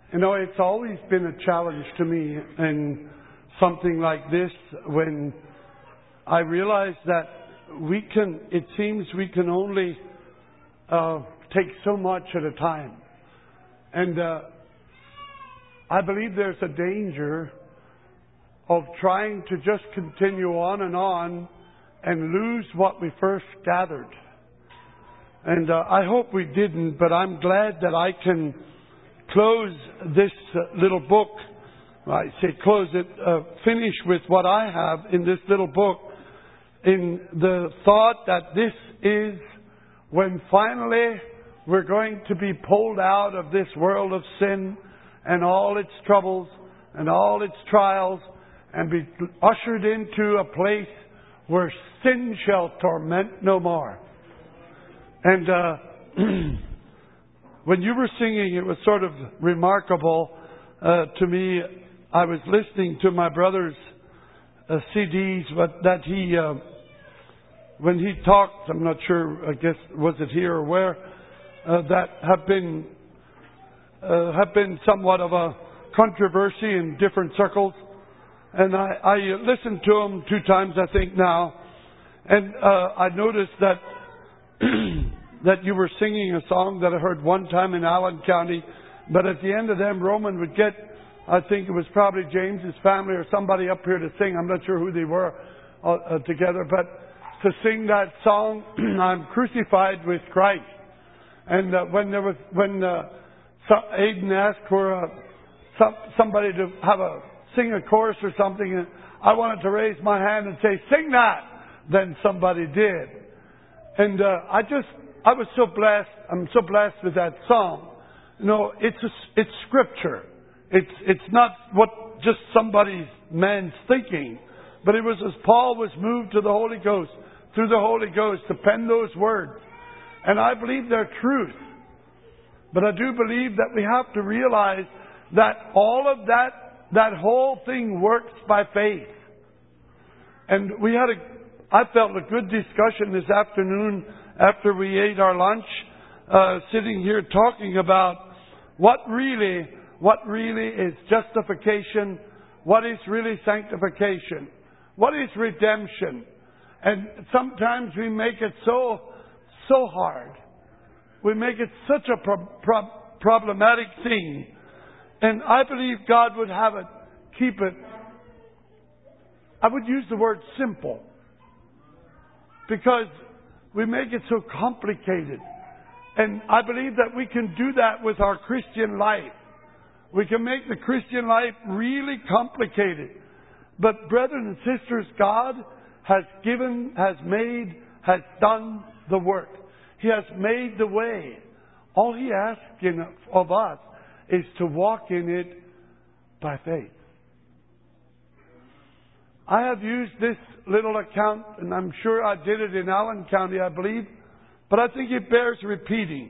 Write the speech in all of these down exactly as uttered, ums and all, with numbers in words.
You know, it's always been a challenge to me in something like this when I realize that we can, it seems we can only uh, take so much at a time. And uh, I believe there's a danger of trying to just continue on and on and lose what we first gathered. And uh, I hope we didn't, but I'm glad that I can close this uh, little book. I say close it, uh, finish with what I have in this little book, in the thought that this is when finally we're going to be pulled out of this world of sin and all its troubles and all its trials and be ushered into a place where sin shall torment no more. And uh, when you were singing, it was sort of remarkable uh, to me. I was listening to my brother's uh, C Ds, but that he, uh, when he talked, I'm not sure, I guess, was it here or where, uh, that have been uh, have been somewhat of a controversy in different circles. And I, I listened to him two times, I think now, and uh, I noticed that that you were singing a song that I heard one time in Allen County, but at the end of them, Roman would get, I think it was probably James's family or somebody up here to sing. I'm not sure who they were uh, uh, together, but to sing that song, I'm crucified with Christ. And uh, when there was, when uh, so Aiden asked for uh, some, somebody to have a sing a chorus or something, and I wanted to raise my hand and say, "Sing that!" Then somebody did, and uh, I just, I was so blessed. I'm so blessed with that song. You know, it's a, it's scripture. It's it's not what just somebody's man's thinking, but it was as Paul was moved to the Holy Ghost, through the Holy Ghost, to pen those words. And I believe they're truth. But I do believe that we have to realize that all of that, that whole thing works by faith. And we had a, I felt a good discussion this afternoon after we ate our lunch, uh, sitting here talking about what really What really is justification? What is really sanctification? What is redemption? And sometimes we make it so, so hard. We make it such a pro- pro- problematic thing. And I believe God would have it, keep it, I would use the word simple. Because we make it so complicated. And I believe that we can do that with our Christian life. We can make the Christian life really complicated. But brethren and sisters, God has given, has made, has done the work. He has made the way. All He asks in, of us is to walk in it by faith. I have used this little account, and I'm sure I did it in Allen County, I believe, but I think it bears repeating.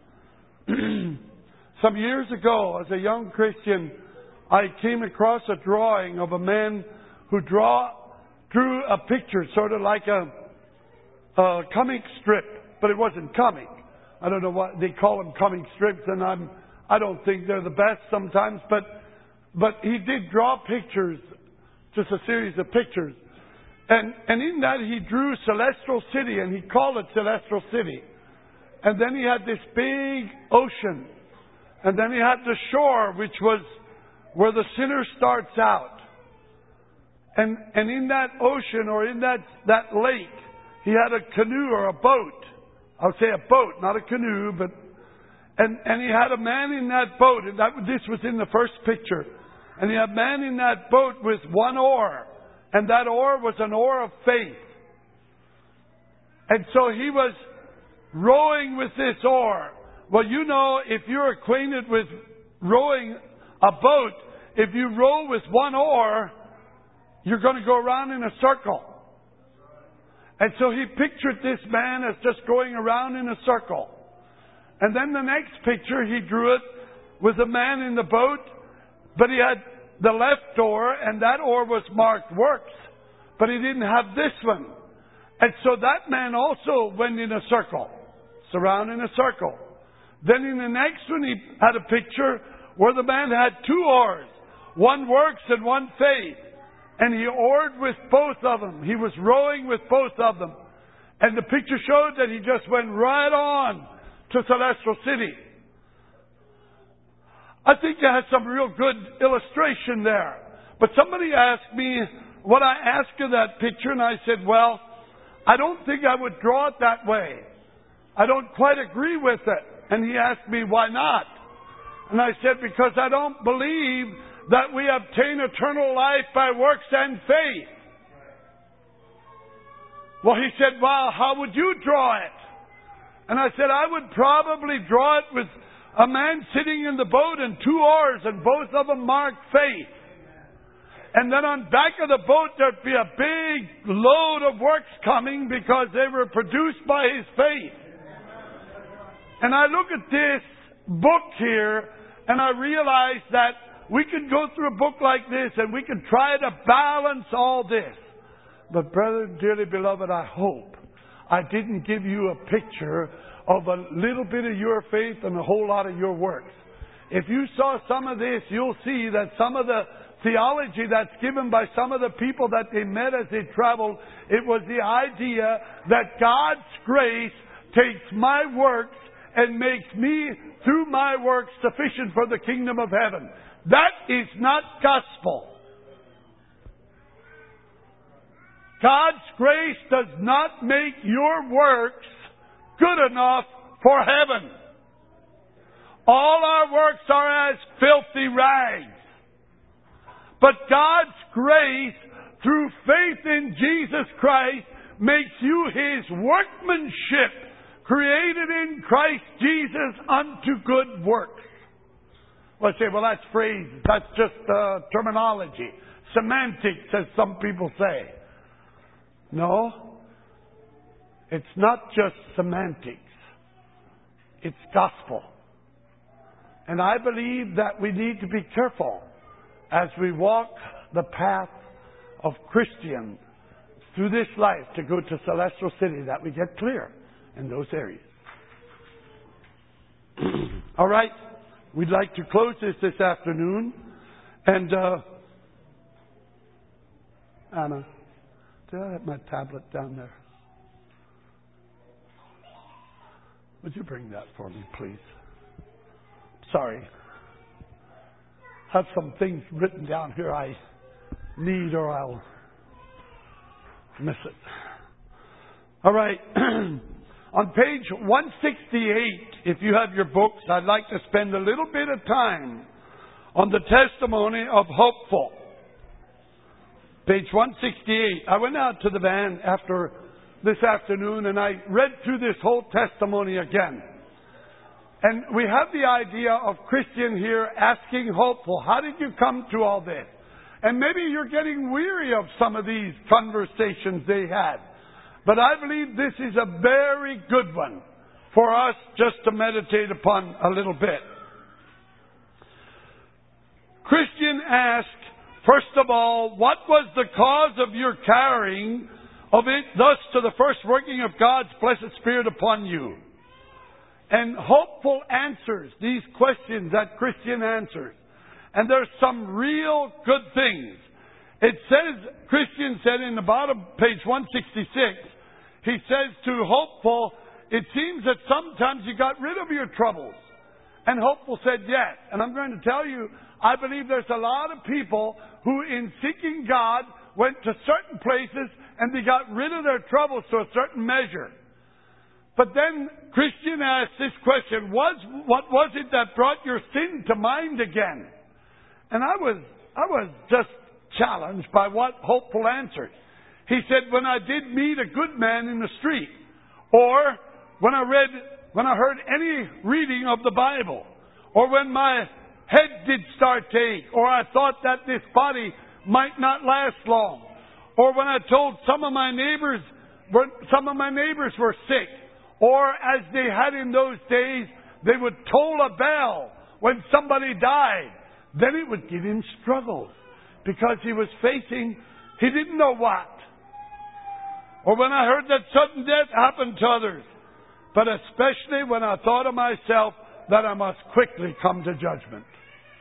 Some years ago, as a young Christian, I came across a drawing of a man who draw, drew a picture, sort of like a, a comic strip, but it wasn't comic. I don't know what they call them, comic strips, and I'm, I don't think they're the best sometimes, but, but he did draw pictures, just a series of pictures. And, and in that he drew Celestial City, and he called it Celestial City. And then he had this big ocean. And then he had the shore, which was where the sinner starts out. And and in that ocean, or in that, that lake, he had a canoe or a boat. I would say a boat, not a canoe, but and, and he had a man in that boat, and that this was in the first picture. And he had a man in that boat with one oar, and that oar was an oar of faith. And so he was rowing with this oar. Well, you know, if you're acquainted with rowing a boat, if you row with one oar, you're going to go around in a circle. And so he pictured this man as just going around in a circle. And then the next picture, he drew it with a man in the boat, but he had the left oar, and that oar was marked works, but he didn't have this one. And so that man also went in a circle, surrounding a circle. Then in the next one, he had a picture where the man had two oars, one works and one faith. And he oared with both of them. He was rowing with both of them. And the picture showed that he just went right on to Celestial City. I think I had some real good illustration there. But somebody asked me what I asked of that picture, and I said, well, I don't think I would draw it that way. I don't quite agree with it. And he asked me, why not? And I said, because I don't believe that we obtain eternal life by works and faith. Well, he said, well, how would you draw it? And I said, I would probably draw it with a man sitting in the boat and two oars, and both of them marked faith. And then on back of the boat there'd be a big load of works coming because they were produced by his faith. And I look at this book here and I realize that we can go through a book like this and we can try to balance all this. But brother, dearly beloved, I hope I didn't give you a picture of a little bit of your faith and a whole lot of your works. If you saw some of this, you'll see that some of the theology that's given by some of the people that they met as they traveled, it was the idea that God's grace takes my works and makes me, through my works, sufficient for the kingdom of heaven. That is not gospel. God's grace does not make your works good enough for heaven. All our works are as filthy rags. But God's grace, through faith in Jesus Christ, makes you His workmanship, created in Christ Jesus unto good works. Well, I say, well, that's phrases. That's just uh, terminology. Semantics, as some people say. No. It's not just semantics. It's gospel. And I believe that we need to be careful as we walk the path of Christian through this life to go to Celestial City, that we get clear in those areas. All right. We'd like to close this this afternoon. And, uh, Anna, did I have my tablet down there? Would you bring that for me, please? Sorry. Have some things written down here I need or I'll miss it. All right. On page one sixty-eight, if you have your books, I'd like to spend a little bit of time on the testimony of Hopeful. Page one sixty-eight. I went out to the van after this afternoon and I read through this whole testimony again. And we have the idea of Christian here asking Hopeful, how did you come to all this? And maybe you're getting weary of some of these conversations they had. But I believe this is a very good one for us just to meditate upon a little bit. Christian asked, first of all, what was the cause of your carrying of it thus to the first working of God's blessed Spirit upon you? And Hopeful answers these questions that Christian answers. And there's some real good things. It says, Christian said in the bottom, page one sixty-six, he says to Hopeful, it seems that sometimes you got rid of your troubles. And Hopeful said, yes. And I'm going to tell you, I believe there's a lot of people who in seeking God went to certain places and they got rid of their troubles to a certain measure. But then Christian asked this question, was, what was it that brought your sin to mind again? And I was, I was just challenged by what Hopeful answered. He said, when I did meet a good man in the street, or when I read, when I heard any reading of the Bible, or when my head did start to ache, or I thought that this body might not last long, or when I told some of my neighbors, some of my neighbors were sick, or as they had in those days, they would toll a bell when somebody died. Then it would give him struggles because he was facing, he didn't know what. Or when I heard that sudden death happened to others. But especially when I thought of myself that I must quickly come to judgment.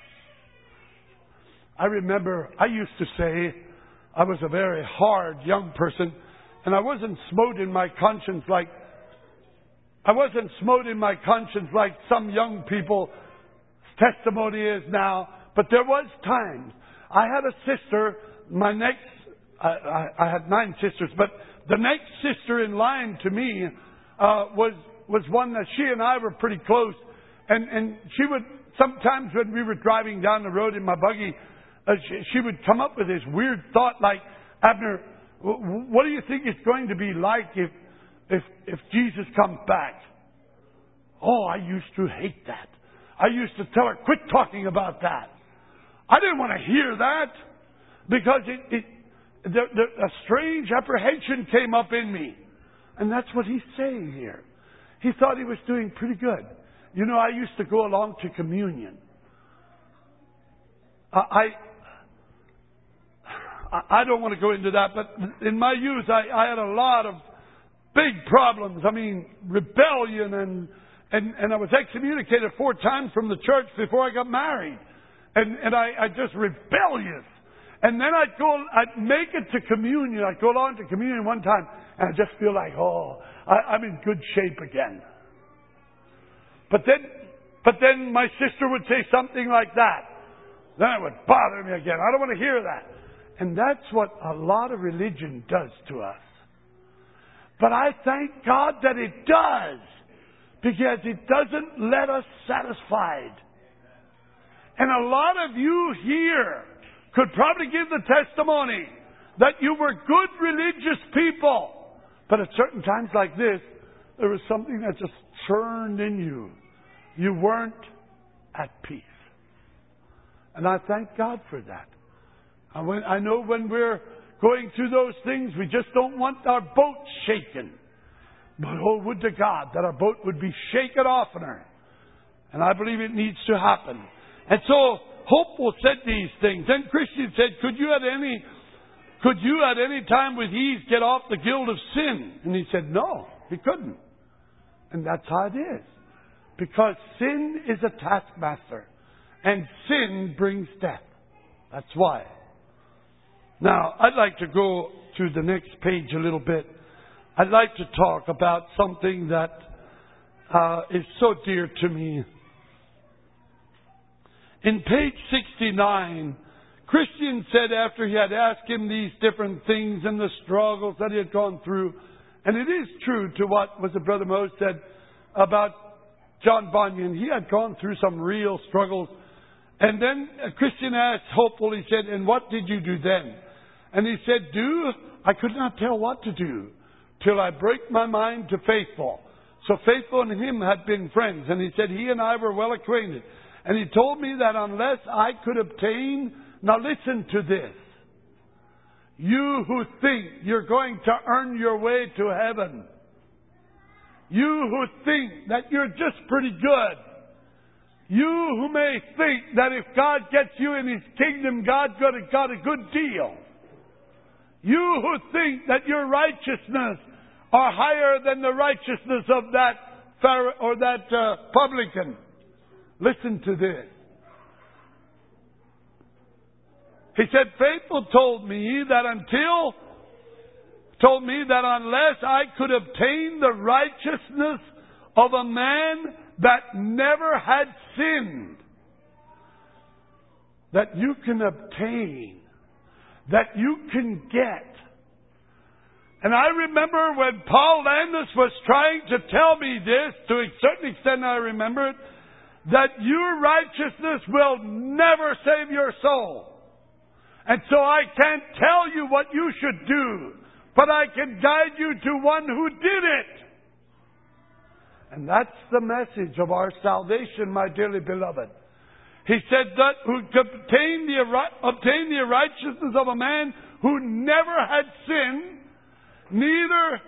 I remember I used to say I was a very hard young person, and I wasn't smote in my conscience like I wasn't smote in my conscience like some young people's testimony is now. But there was times. I had a sister. My next, I, I, I had nine sisters, but the next sister in line to me uh, was was one that she and I were pretty close, and and she would sometimes when we were driving down the road in my buggy. Uh, she, she would come up with this weird thought like, Abner, w- what do you think it's going to be like if, if, if Jesus comes back? Oh, I used to hate that. I used to tell her, quit talking about that. I didn't want to hear that because it, it the, the, a strange apprehension came up in me. And that's what he's saying here. He thought he was doing pretty good. You know, I used to go along to communion. Uh, I... I don't want to go into that, but in my youth, I, I had a lot of big problems. I mean, rebellion, and, and, and I was excommunicated four times from the church before I got married. And, and I, I just rebellious. And then I'd go, I'd make it to communion. I'd go along to communion one time, and I just feel like, oh, I, I'm in good shape again. But then, but then my sister would say something like that. Then it would bother me again. I don't want to hear that. And that's what a lot of religion does to us. But I thank God that it does, because it doesn't let us satisfied. And a lot of you here could probably give the testimony that you were good religious people. But at certain times like this, there was something that just churned in you. You weren't at peace. And I thank God for that. I, when, I know when we're going through those things, we just don't want our boat shaken. But oh, would to God that our boat would be shaken oftener. And I believe it needs to happen. And so, Hopeful said these things. Then Christian said, could you at any, could you at any time with ease get off the guilt of sin? And he said, no, he couldn't. And that's how it is. Because sin is a taskmaster. And sin brings death. That's why. Now, I'd like to go to the next page a little bit. I'd like to talk about something that uh, is so dear to me. In page sixty-nine, Christian said after he had asked him these different things and the struggles that he had gone through, and it is true to what was it Brother Mo said about John Bunyan. He had gone through some real struggles. And then Christian asked Hopeful, he said, and what did you do then? And he said, do? I could not tell what to do till I break my mind to Faithful. So Faithful and him had been friends. And he said, he and I were well acquainted. And he told me that unless I could obtain, now listen to this. You who think you're going to earn your way to heaven. You who think that you're just pretty good. You who may think that if God gets you in His kingdom, God's got a, got a good deal. You who think that your righteousness are higher than the righteousness of that Pharaoh or that uh, publican. Listen to this. He said, Faithful told me that until, told me that unless I could obtain the righteousness of a man that never had sinned, that you can obtain, that you can get. And I remember when Paul Landis was trying to tell me this, to a certain extent I remember it, that your righteousness will never save your soul. And so I can't tell you what you should do, but I can guide you to one who did it. And that's the message of our salvation, my dearly beloved. He said that who could obtain the, obtain the righteousness of a man who never had sinned, neither,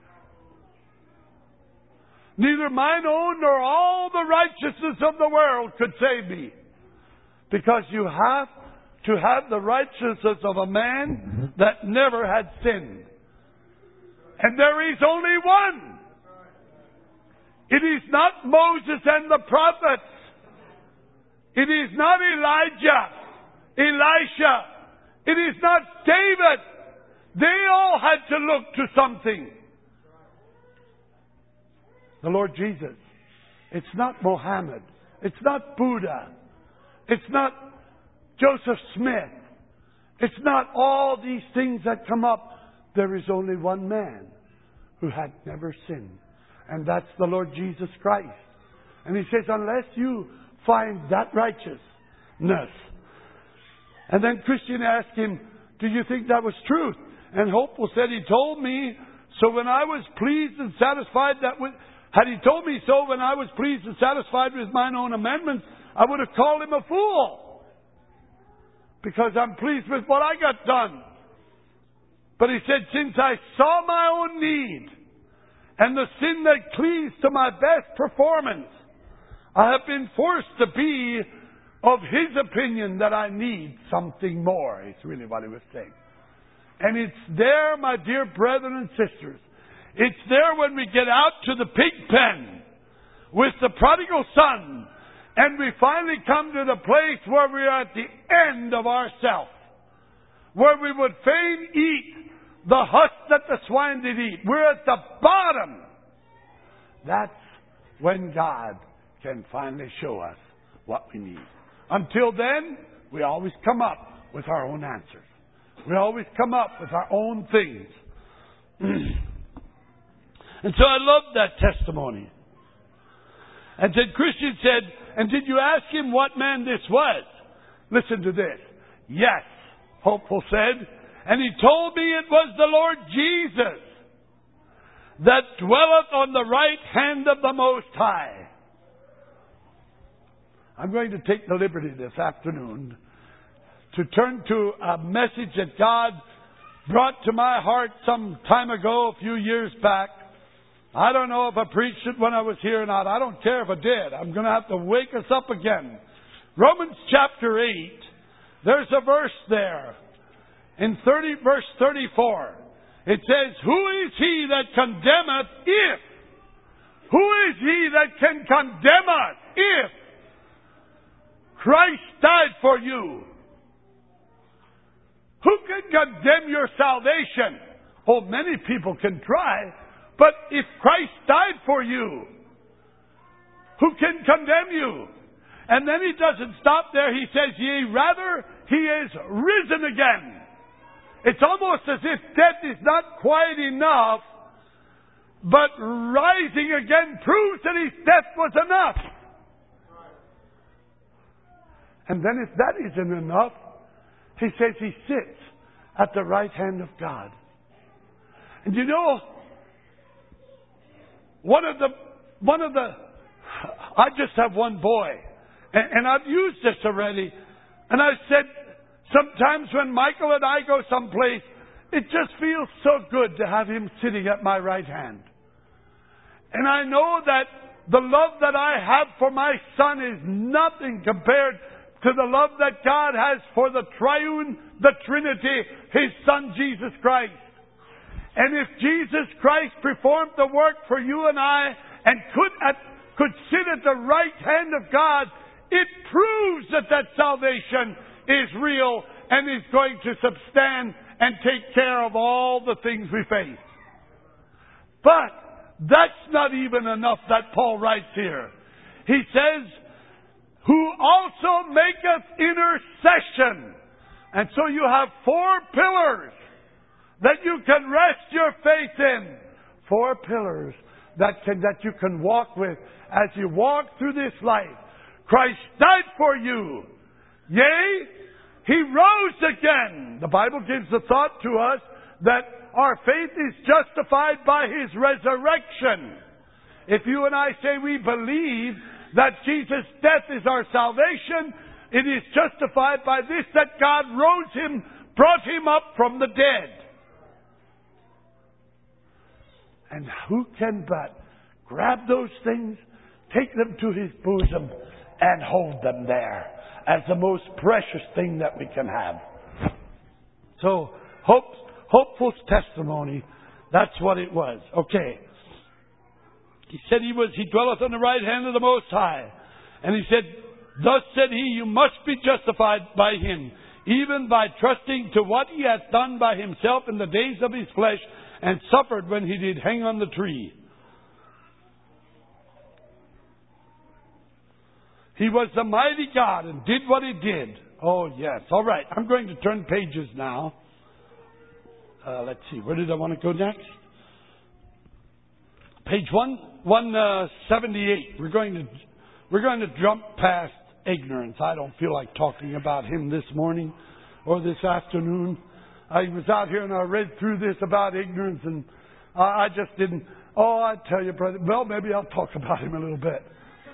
neither mine own nor all the righteousness of the world could save me. Because you have to have the righteousness of a man that never had sinned. And there is only one. It is not Moses and the prophets. It is not Elijah. Elisha. It is not David. They all had to look to something. The Lord Jesus. It's not Mohammed. It's not Buddha. It's not Joseph Smith. It's not all these things that come up. There is only one man who had never sinned. And that's the Lord Jesus Christ. And He says, unless you find that righteousness. And then Christian asked him, do you think that was truth? And Hopeful said, he told me, so when I was pleased and satisfied that with, had he told me so when I was pleased and satisfied with mine own amendments, I would have called him a fool. Because I'm pleased with what I got done. But he said, since I saw my own need and the sin that cleaves to my best performance, I have been forced to be of his opinion that I need something more. It's really what he was saying. And it's there, my dear brethren and sisters. It's there when we get out to the pig pen with the prodigal son, and we finally come to the place where we are at the end of ourself, where we would fain eat the husk that the swine did eat. We're at the bottom. That's when God can finally show us what we need. Until then, we always come up with our own answers. We always come up with our own things. And so I love that testimony. And then Christian said, and did you ask him what man this was? Listen to this. Yes, Hopeful said. And he told me it was the Lord Jesus that dwelleth on the right hand of the Most High. I'm going to take the liberty this afternoon to turn to a message that God brought to my heart some time ago, a few years back. I don't know if I preached it when I was here or not. I don't care if I did. I'm going to have to wake us up again. Romans chapter eight, there's a verse there. In thirty, verse thirty-four, it says, who is he that condemneth if? Who is he that can condemn us if Christ died for you? Who can condemn your salvation? Oh, many people can try. But if Christ died for you, who can condemn you? And then he doesn't stop there. He says, yea, rather, he is risen again. It's almost as if death is not quite enough, but rising again proves that his death was enough. And then if that isn't enough, he says he sits at the right hand of God. And you know, one of the, one of the, I just have one boy, and, and I've used this already, and I said, sometimes when Michael and I go someplace, it just feels so good to have him sitting at my right hand. And I know that the love that I have for my son is nothing compared to the love that God has for the triune, the Trinity, His Son Jesus Christ. And if Jesus Christ performed the work for you and I and could at, could sit at the right hand of God, it proves that that salvation is real and is going to substand and take care of all the things we face. But that's not even enough that Paul writes here. He says, who also maketh intercession. And so you have four pillars that you can rest your faith in. Four pillars that can, that you can walk with as you walk through this life. Christ died for you. Yea, He rose again. The Bible gives the thought to us that our faith is justified by His resurrection. If you and I say we believe that Jesus' death is our salvation, it is justified by this, that God rose Him, brought Him up from the dead. And who can but grab those things, take them to His bosom, and hold them there as the most precious thing that we can have. So, hope, Hopeful's testimony, that's what it was. Okay. He said he was, he dwelleth on the right hand of the Most High. And he said, thus said he, you must be justified by Him. even by trusting to what he hath done by himself in the days of his flesh, and suffered when he did hang on the tree. He was the mighty God and did what he did. Oh, yes. All right. I'm going to turn pages now. Uh, let's see. Where did I want to go next? Page one, one uh, seventy-eight. We're going to we're going to jump past ignorance. I don't feel like talking about him this morning or this afternoon. I was out here and I read through this about ignorance, and I, I just didn't. Oh, I tell you, brother. Well, maybe I'll talk about him a little bit.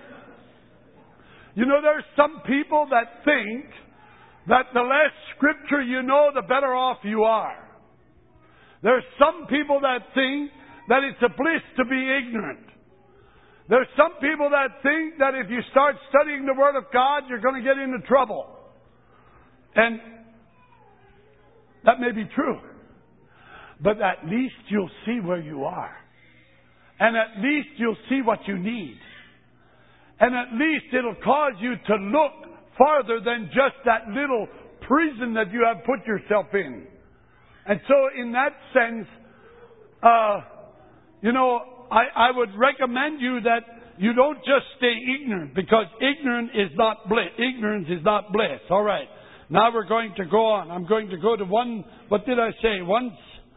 You know, there's some people that think that the less scripture you know, the better off you are. There's some people that think that it's a bliss to be ignorant. There's some people that think that if you start studying the Word of God, you're going to get into trouble. And that may be true. But at least you'll see where you are. And at least you'll see what you need. And at least it'll cause you to look farther than just that little prison that you have put yourself in. And so in that sense, uh, you know, I, I would recommend you that you don't just stay ignorant, because ignorant is not bliss. Ignorance is not bliss. All right. Now we're going to go on. I'm going to go to one, what did I say? Once,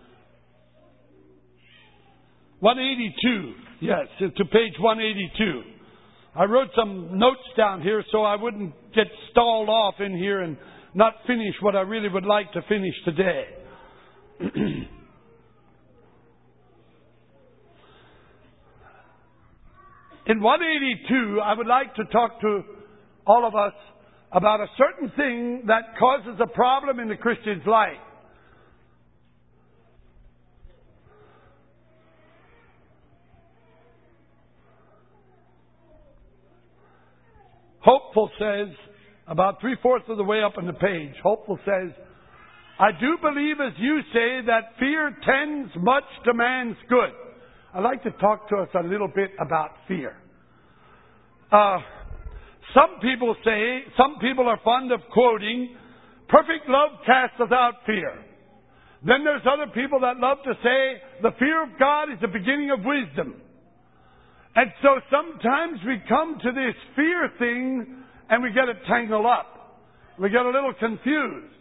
one eighty-two. Yes, to page one eighty-two. I wrote some notes down here so I wouldn't get stalled off in here and not finish what I really would like to finish today. In one eighty-two, I would like to talk to all of us about a certain thing that causes a problem in the Christian's life. Hopeful says, about three-fourths of the way up on the page, Hopeful says, I do believe, as you say, that fear tends much to man's good. I'd like to talk to us a little bit about fear. Uh, some people say, some people are fond of quoting, perfect love casteth out fear. Then there's other people that love to say, the fear of God is the beginning of wisdom. And so sometimes we come to this fear thing and we get it tangled up. We get a little confused.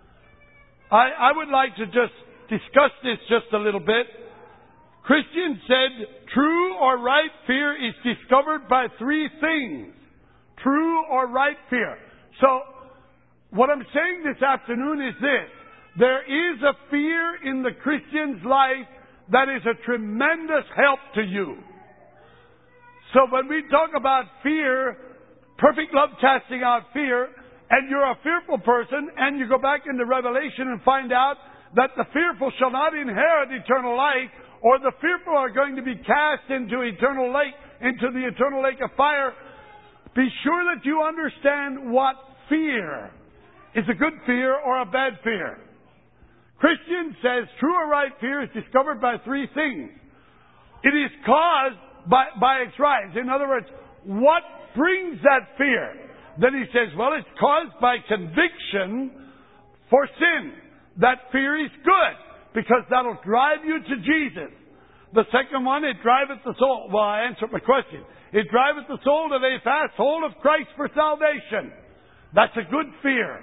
I, I would like to just discuss this just a little bit. Christian said, true or right fear is discovered by three things. True or right fear. So, what I'm saying this afternoon is this. There is a fear in the Christian's life that is a tremendous help to you. So when we talk about fear, perfect love casting out fear, and you're a fearful person, and you go back into Revelation and find out that the fearful shall not inherit eternal life, or the fearful are going to be cast into eternal lake, into the eternal lake of fire, be sure that you understand what fear is, a good fear or a bad fear. Christian says true or right fear is discovered by three things. It is caused by, by its rise. In other words, what brings that fear? Then he says, well, it's caused by conviction for sin. That fear is good, because that'll drive you to Jesus. The second one, it driveth the soul. Well, I answered my question. It driveth the soul to lay fast hold of Christ for salvation. That's a good fear.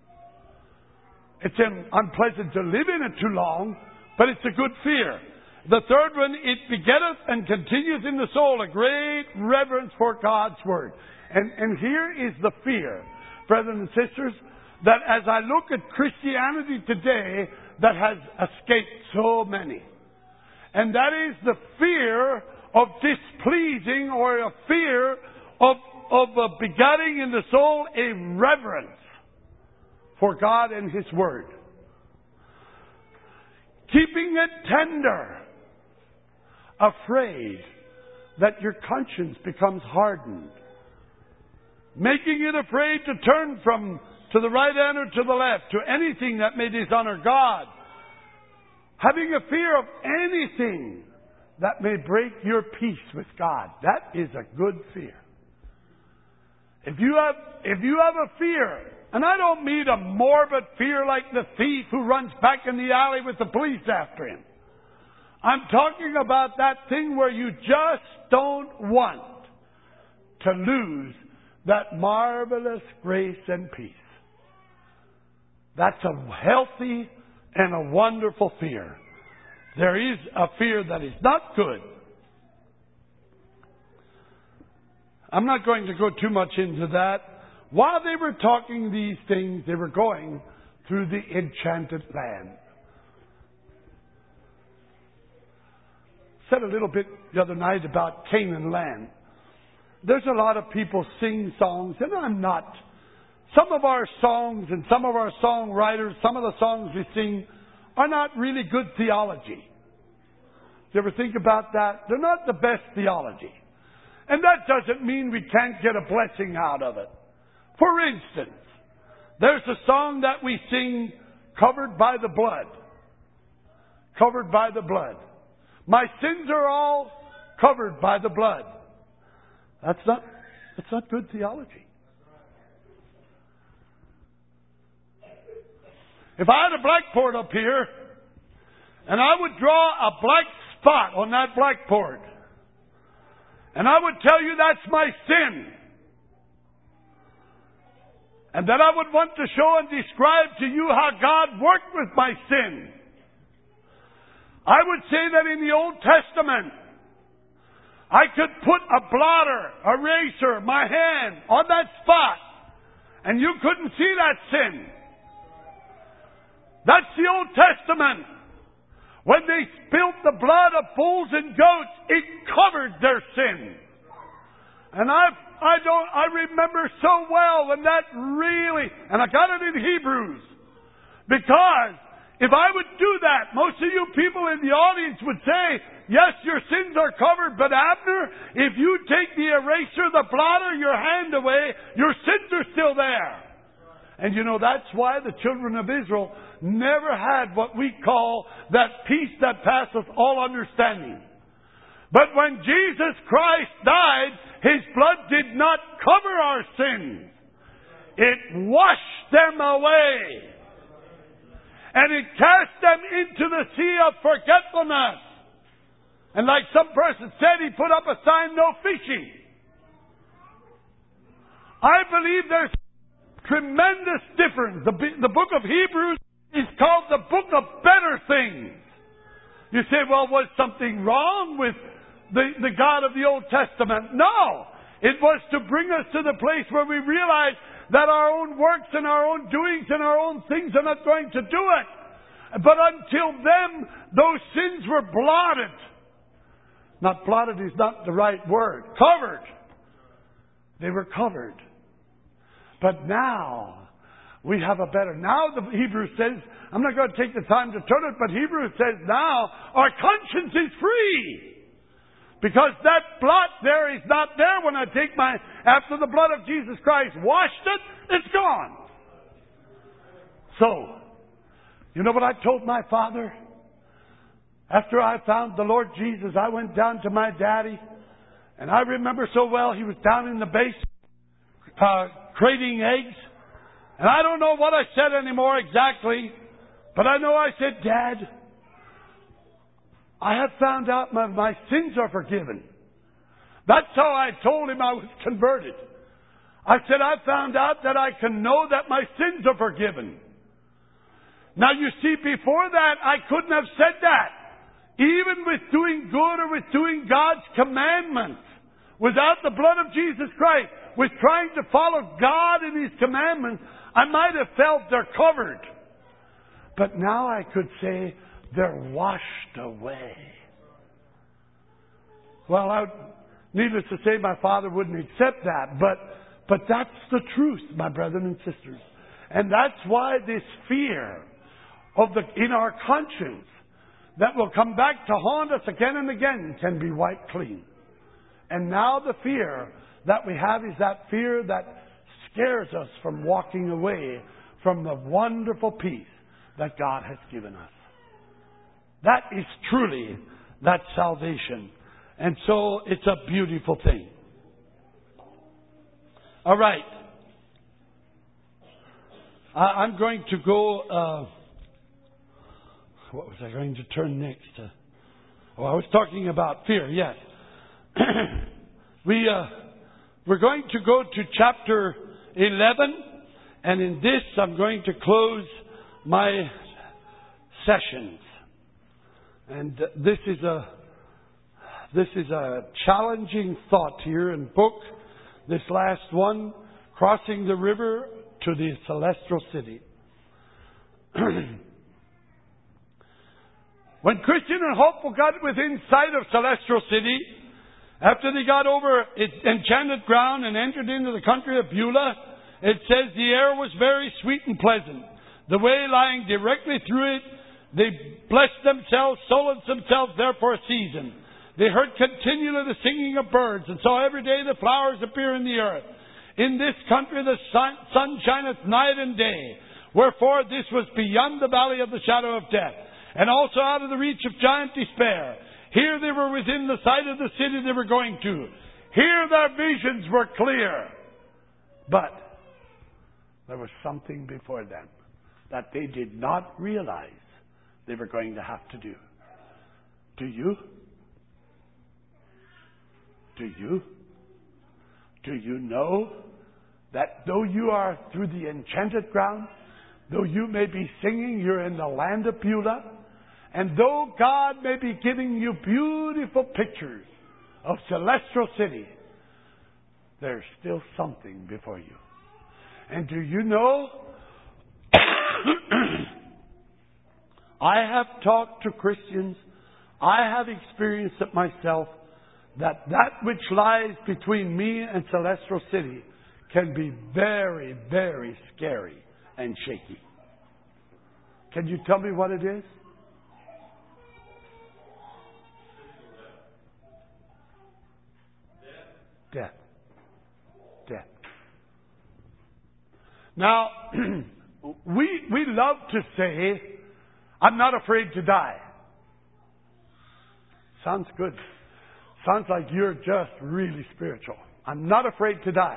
It's unpleasant to live in it too long, but it's a good fear. The third one, it begetteth and continues in the soul a great reverence for God's Word. And, and here is the fear, brothers and sisters, that as I look at Christianity today, that has escaped so many. And that is the fear of displeasing, or a fear of, of uh, begetting in the soul a reverence for God and His Word. Keeping it tender. Afraid that your conscience becomes hardened. Making it afraid to turn from to the right hand or to the left, to anything that may dishonor God. Having a fear of anything that may break your peace with God. That is a good fear. If you have, if you have a fear And I don't mean a morbid fear like the thief who runs back in the alley with the police after him. I'm talking about that thing where you just don't want to lose that marvelous grace and peace. That's a healthy and a wonderful fear. There is a fear that is not good. I'm not going to go too much into that. While they were talking these things, they were going through the enchanted land. Said a little bit the other night about Canaan land. There's a lot of people sing songs, and I'm not. Some of our songs and some of our songwriters, some of the songs we sing are not really good theology. Do you ever think about that? They're not the best theology. And that doesn't mean we can't get a blessing out of it. For instance, there's a song that we sing, Covered by the Blood. Covered by the blood. My sins are all covered by the blood. That's not, that's not good theology. If I had a blackboard up here, and I would draw a black spot on that blackboard, and I would tell you that's my sin, and then I would want to show and describe to you how God worked with my sin, I would say that in the Old Testament, I could put a blotter, eraser, my hand on that spot, and you couldn't see that sin. That's the Old Testament. When they spilt the blood of bulls and goats, it covered their sin. And I, I don't, I remember so well when that really, and I got it in Hebrews, because if I would do that, most of you people in the audience would say, yes, your sins are covered, but Abner, if you take the eraser, the blotter, your hand away, your sins are still there. And you know, that's why the children of Israel never had what we call that peace that passeth all understanding. But when Jesus Christ died, His blood did not cover our sins. It washed them away. And it cast them into the sea of forgetfulness. And like some person said, He put up a sign, no fishing. I believe there's tremendous difference. The, the book of Hebrews is called the book of better things. You say, well, was something wrong with the, the God of the Old Testament? No. It was to bring us to the place where we realize that our own works and our own doings and our own things are not going to do it. But until then, those sins were blotted. Not blotted is not the right word. Covered. They were covered. But now, we have a better. Now the Hebrews says, I'm not going to take the time to turn it, but Hebrews says now our conscience is free. Because that blot there is not there when I take my, after the blood of Jesus Christ washed it, it's gone. So, you know what I told my father? After I found the Lord Jesus, I went down to my daddy, and I remember so well, he was down in the basement, uh, crating eggs. And I don't know what I said anymore exactly, but I know I said, Dad, I have found out my, my sins are forgiven. That's how I told him I was converted. I said, I found out that I can know that my sins are forgiven. Now you see, before that, I couldn't have said that. Even with doing good or with doing God's commandments, without the blood of Jesus Christ, with trying to follow God in His commandments, I might have felt they're covered. But now I could say they're washed away. Well, I, needless to say, my father wouldn't accept that, but but that's the truth, my brethren and sisters. And that's why this fear of the in our conscience that will come back to haunt us again and again can be wiped clean. And now the fear that we have is that fear that scares us from walking away from the wonderful peace that God has given us. That is truly that salvation. And so it's a beautiful thing. All right. I, I'm going to go. Uh, what was I going to turn next? Uh, oh, I was talking about fear. Yes, we uh, we're going to go to chapter eleven, and in this I'm going to close my sessions. And uh, this is a this is a challenging thought here in book. This last one, crossing the river to the celestial city. When Christian and Hopeful got within sight of celestial city, after they got over its enchanted ground and entered into the country of Beulah, it says the air was very sweet and pleasant. The way lying directly through it, they blessed themselves, solaced themselves there for a season. They heard continually the singing of birds, and saw every day the flowers appear in the earth. In this country the sun, sun shineth night and day. Wherefore this was beyond the valley of the shadow of death, and also out of the reach of giant despair. Here they were within the sight of the city they were going to. Here their visions were clear. But there was something before them that they did not realize they were going to have to do. Do you? Do you? Do you know that though you are through the enchanted ground, though you may be singing, you're in the land of Beulah, and though God may be giving you beautiful pictures of celestial city, there's still something before you. And do you know, I have talked to Christians, I have experienced it myself, that that which lies between me and celestial city can be very, very scary and shaky. Can you tell me what it is? Death. Death. Now, we we love to say, I'm not afraid to die. Sounds good. Sounds like you're just really spiritual. I'm not afraid to die.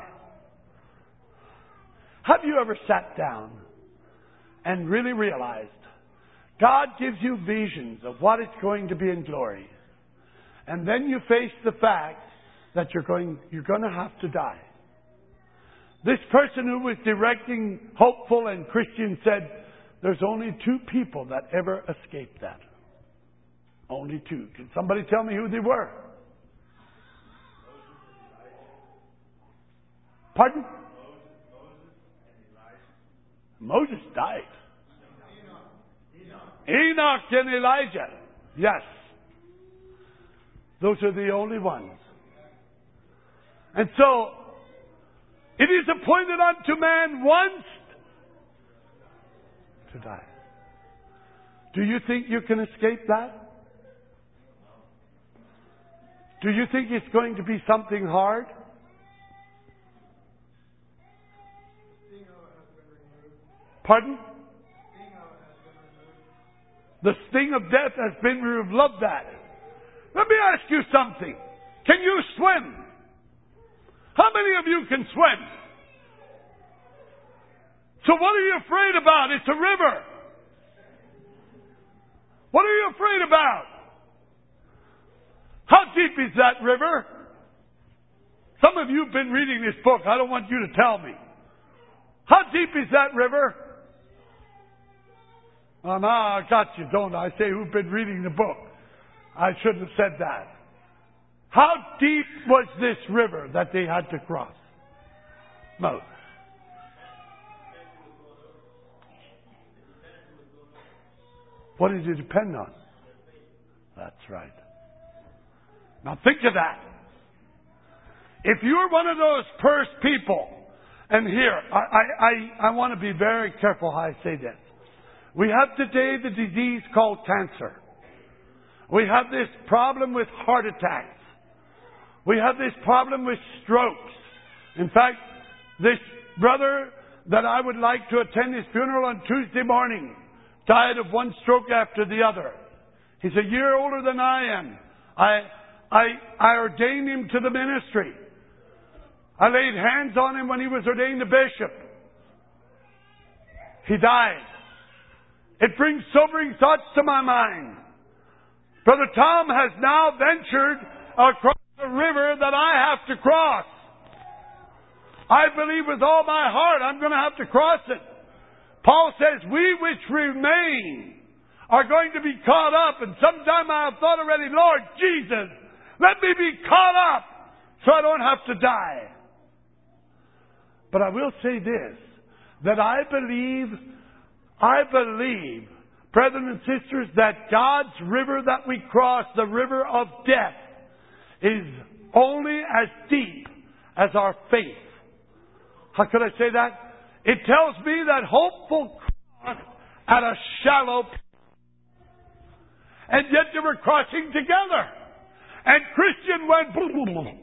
Have you ever sat down and really realized God gives you visions of what it's going to be in glory, and then you face the fact that you're going you're going to have to die? This person who was directing Hopeful and Christian said, there's only two people that ever escaped that. Only two. Can somebody tell me who they were? Pardon? Moses died. Enoch and Elijah. Yes. Those are the only ones. And so, it is appointed unto man once to die. Do you think you can escape that? Do you think it's going to be something hard? Pardon? The sting of death has been removed. Love that. Let me ask you something. Can you swim? How many of you can swim? So what are you afraid about? It's a river. What are you afraid about? How deep is that river? Some of you have been reading this book. I don't want you to tell me. How deep is that river? Oh, no, I got you, don't I? I say who've been reading the book. I shouldn't have said that. How deep was this river that they had to cross? No. What did it depend on? That's right. Now think of that. If you're one of those cursed people, and here, I, I, I, I want to be very careful how I say this. We have today the disease called cancer. We have this problem with heart attacks. We have this problem with strokes. In fact, this brother that I would like to attend his funeral on Tuesday morning died of one stroke after the other. He's a year older than I am. I, I, I ordained him to the ministry. I laid hands on him when he was ordained a bishop. He died. It brings sobering thoughts to my mind. Brother Tom has now ventured across the river that I have to cross. I believe with all my heart I'm going to have to cross it. Paul says, we which remain are going to be caught up. And sometime I have thought already, Lord Jesus, let me be caught up so I don't have to die. But I will say this, that I believe, I believe, brethren and sisters, that God's river that we cross, the river of death, is only as deep as our faith. How could I say that? It tells me that hopeful crossed at a shallow place. And yet they were crossing together. And Christian went boom, boom, boom.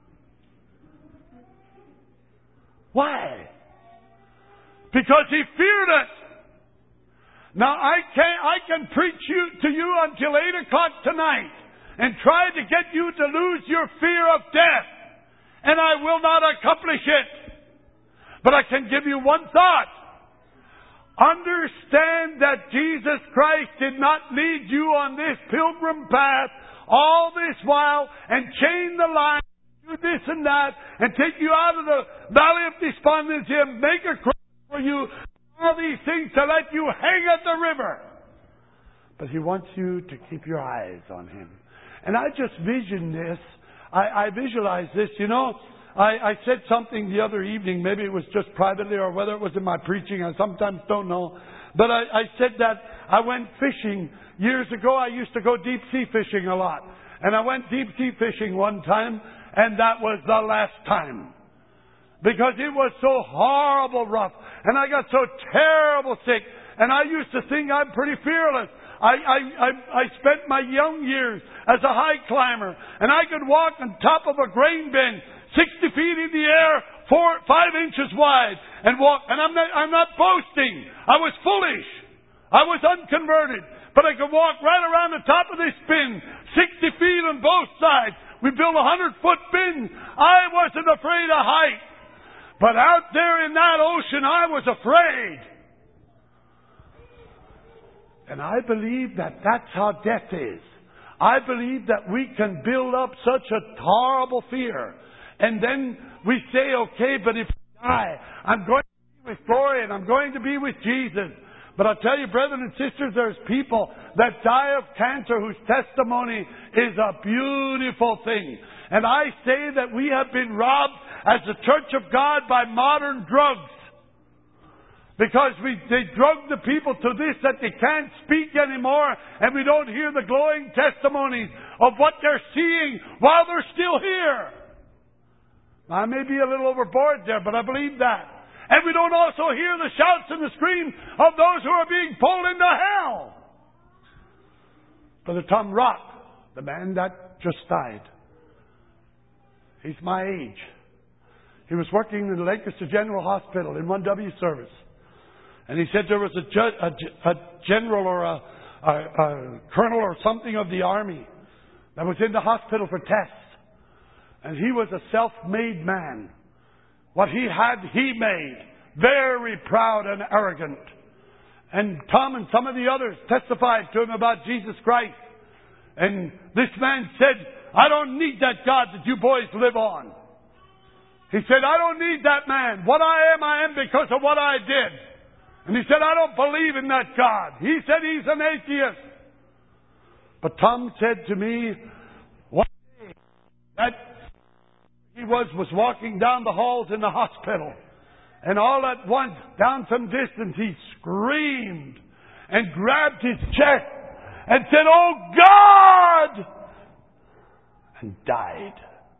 Why? Because he feared it. Now I can I can preach you to you until eight o'clock tonight and try to get you to lose your fear of death, and I will not accomplish it. But I can give you one thought. Understand that Jesus Christ did not lead you on this pilgrim path all this while and chain the line, do this and that, and take you out of the valley of despondency and make a cross for you. All these things to let you hang at the river. But He wants you to keep your eyes on Him. And I just vision this. I, I visualize this, you know. I, I said something the other evening, maybe it was just privately or whether it was in my preaching, I sometimes don't know. But I, I said that I went fishing. Years ago, I used to go deep sea fishing a lot. And I went deep sea fishing one time, and that was the last time. Because it was so horrible rough. And I got so terrible sick. And I used to think I'm pretty fearless. I, I, I, I spent my young years as a high climber. And I could walk on top of a grain bin sixty feet in the air, four, five inches wide, and walk. And I'm not, I'm not boasting. I was foolish. I was unconverted. But I could walk right around the top of this bin, sixty feet on both sides. We built a hundred foot bin. I wasn't afraid of height. But out there in that ocean, I was afraid. And I believe that that's how death is. I believe that we can build up such a horrible fear. And then we say, okay, but if I die, I'm going to be with glory and I'm going to be with Jesus. But I'll tell you, brethren and sisters, there's people that die of cancer whose testimony is a beautiful thing. And I say that we have been robbed as the Church of God by modern drugs. Because we, they drug the people to this that they can't speak anymore, and we don't hear the glowing testimonies of what they're seeing while they're still here. I may be a little overboard there, but I believe that. And we don't also hear the shouts and the screams of those who are being pulled into hell. Brother Tom Rock, the man that just died, he's my age. He was working in the Lancaster General Hospital in one W service. And he said there was a, ju- a, a general or a, a, a colonel or something of the army that was in the hospital for tests. And he was a self-made man. What he had, he made. Very proud and arrogant. And Tom and some of the others testified to him about Jesus Christ. And this man said, I don't need that God that you boys live on. He said, I don't need that man. What I am, I am because of what I did. And he said, I don't believe in that God. He said he's an atheist. But Tom said to me, one day, that he was, was walking down the halls in the hospital. And all at once, down some distance, he screamed and grabbed his chest and said, Oh God! And died.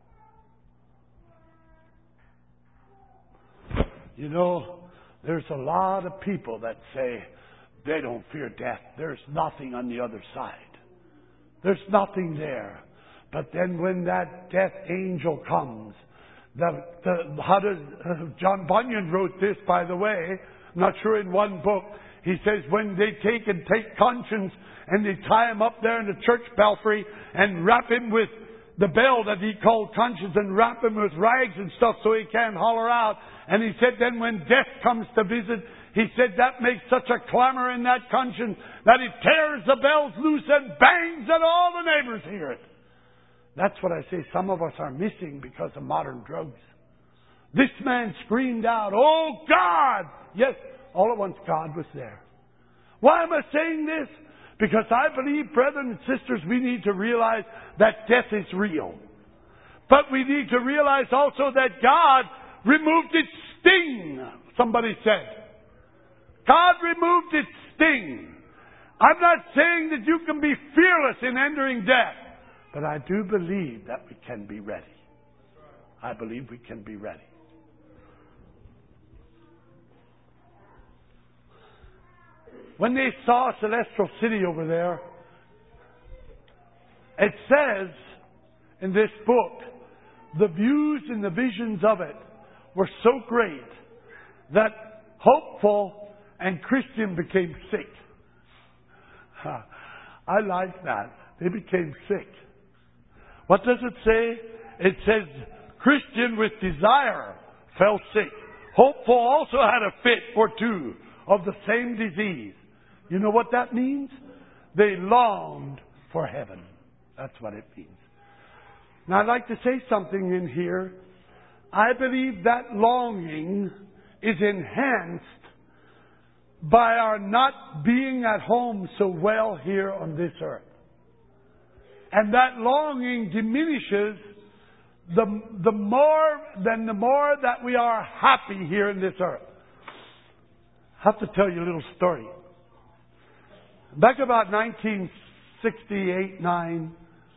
You know, there's a lot of people that say they don't fear death. There's nothing on the other side. There's nothing there. But then when that death angel comes, the, the, how does uh, John Bunyan wrote this, by the way, I'm not sure in one book. He says when they take and take conscience and they tie him up there in the church belfry and wrap him with the bell that he called conscience and wrap him with rags and stuff so he can't holler out. And he said then when death comes to visit, he said that makes such a clamor in that conscience that it tears the bells loose and bangs and all the neighbors hear it. That's what I say some of us are missing because of modern drugs. This man screamed out, "Oh God!" Yes, all at once God was there. Why am I saying this? Because I believe, brethren and sisters, we need to realize that death is real. But we need to realize also that God removed its sting. Somebody said. God removed its sting. I'm not saying that you can be fearless in entering death. But I do believe that we can be ready. I believe we can be ready. When they saw Celestial City over there, it says in this book, the views and the visions of it were so great that Hopeful and Christian became sick. I like that. They became sick. What does it say? It says Christian with desire fell sick. Hopeful also had a fit or two of the same disease. You know what that means? They longed for heaven. That's what it means. Now I'd like to say something in here. I believe that longing is enhanced by our not being at home so well here on this earth. And that longing diminishes the, the more than the more that we are happy here in this earth. I have to tell you a little story. Back about nineteen sixty-eight, nine,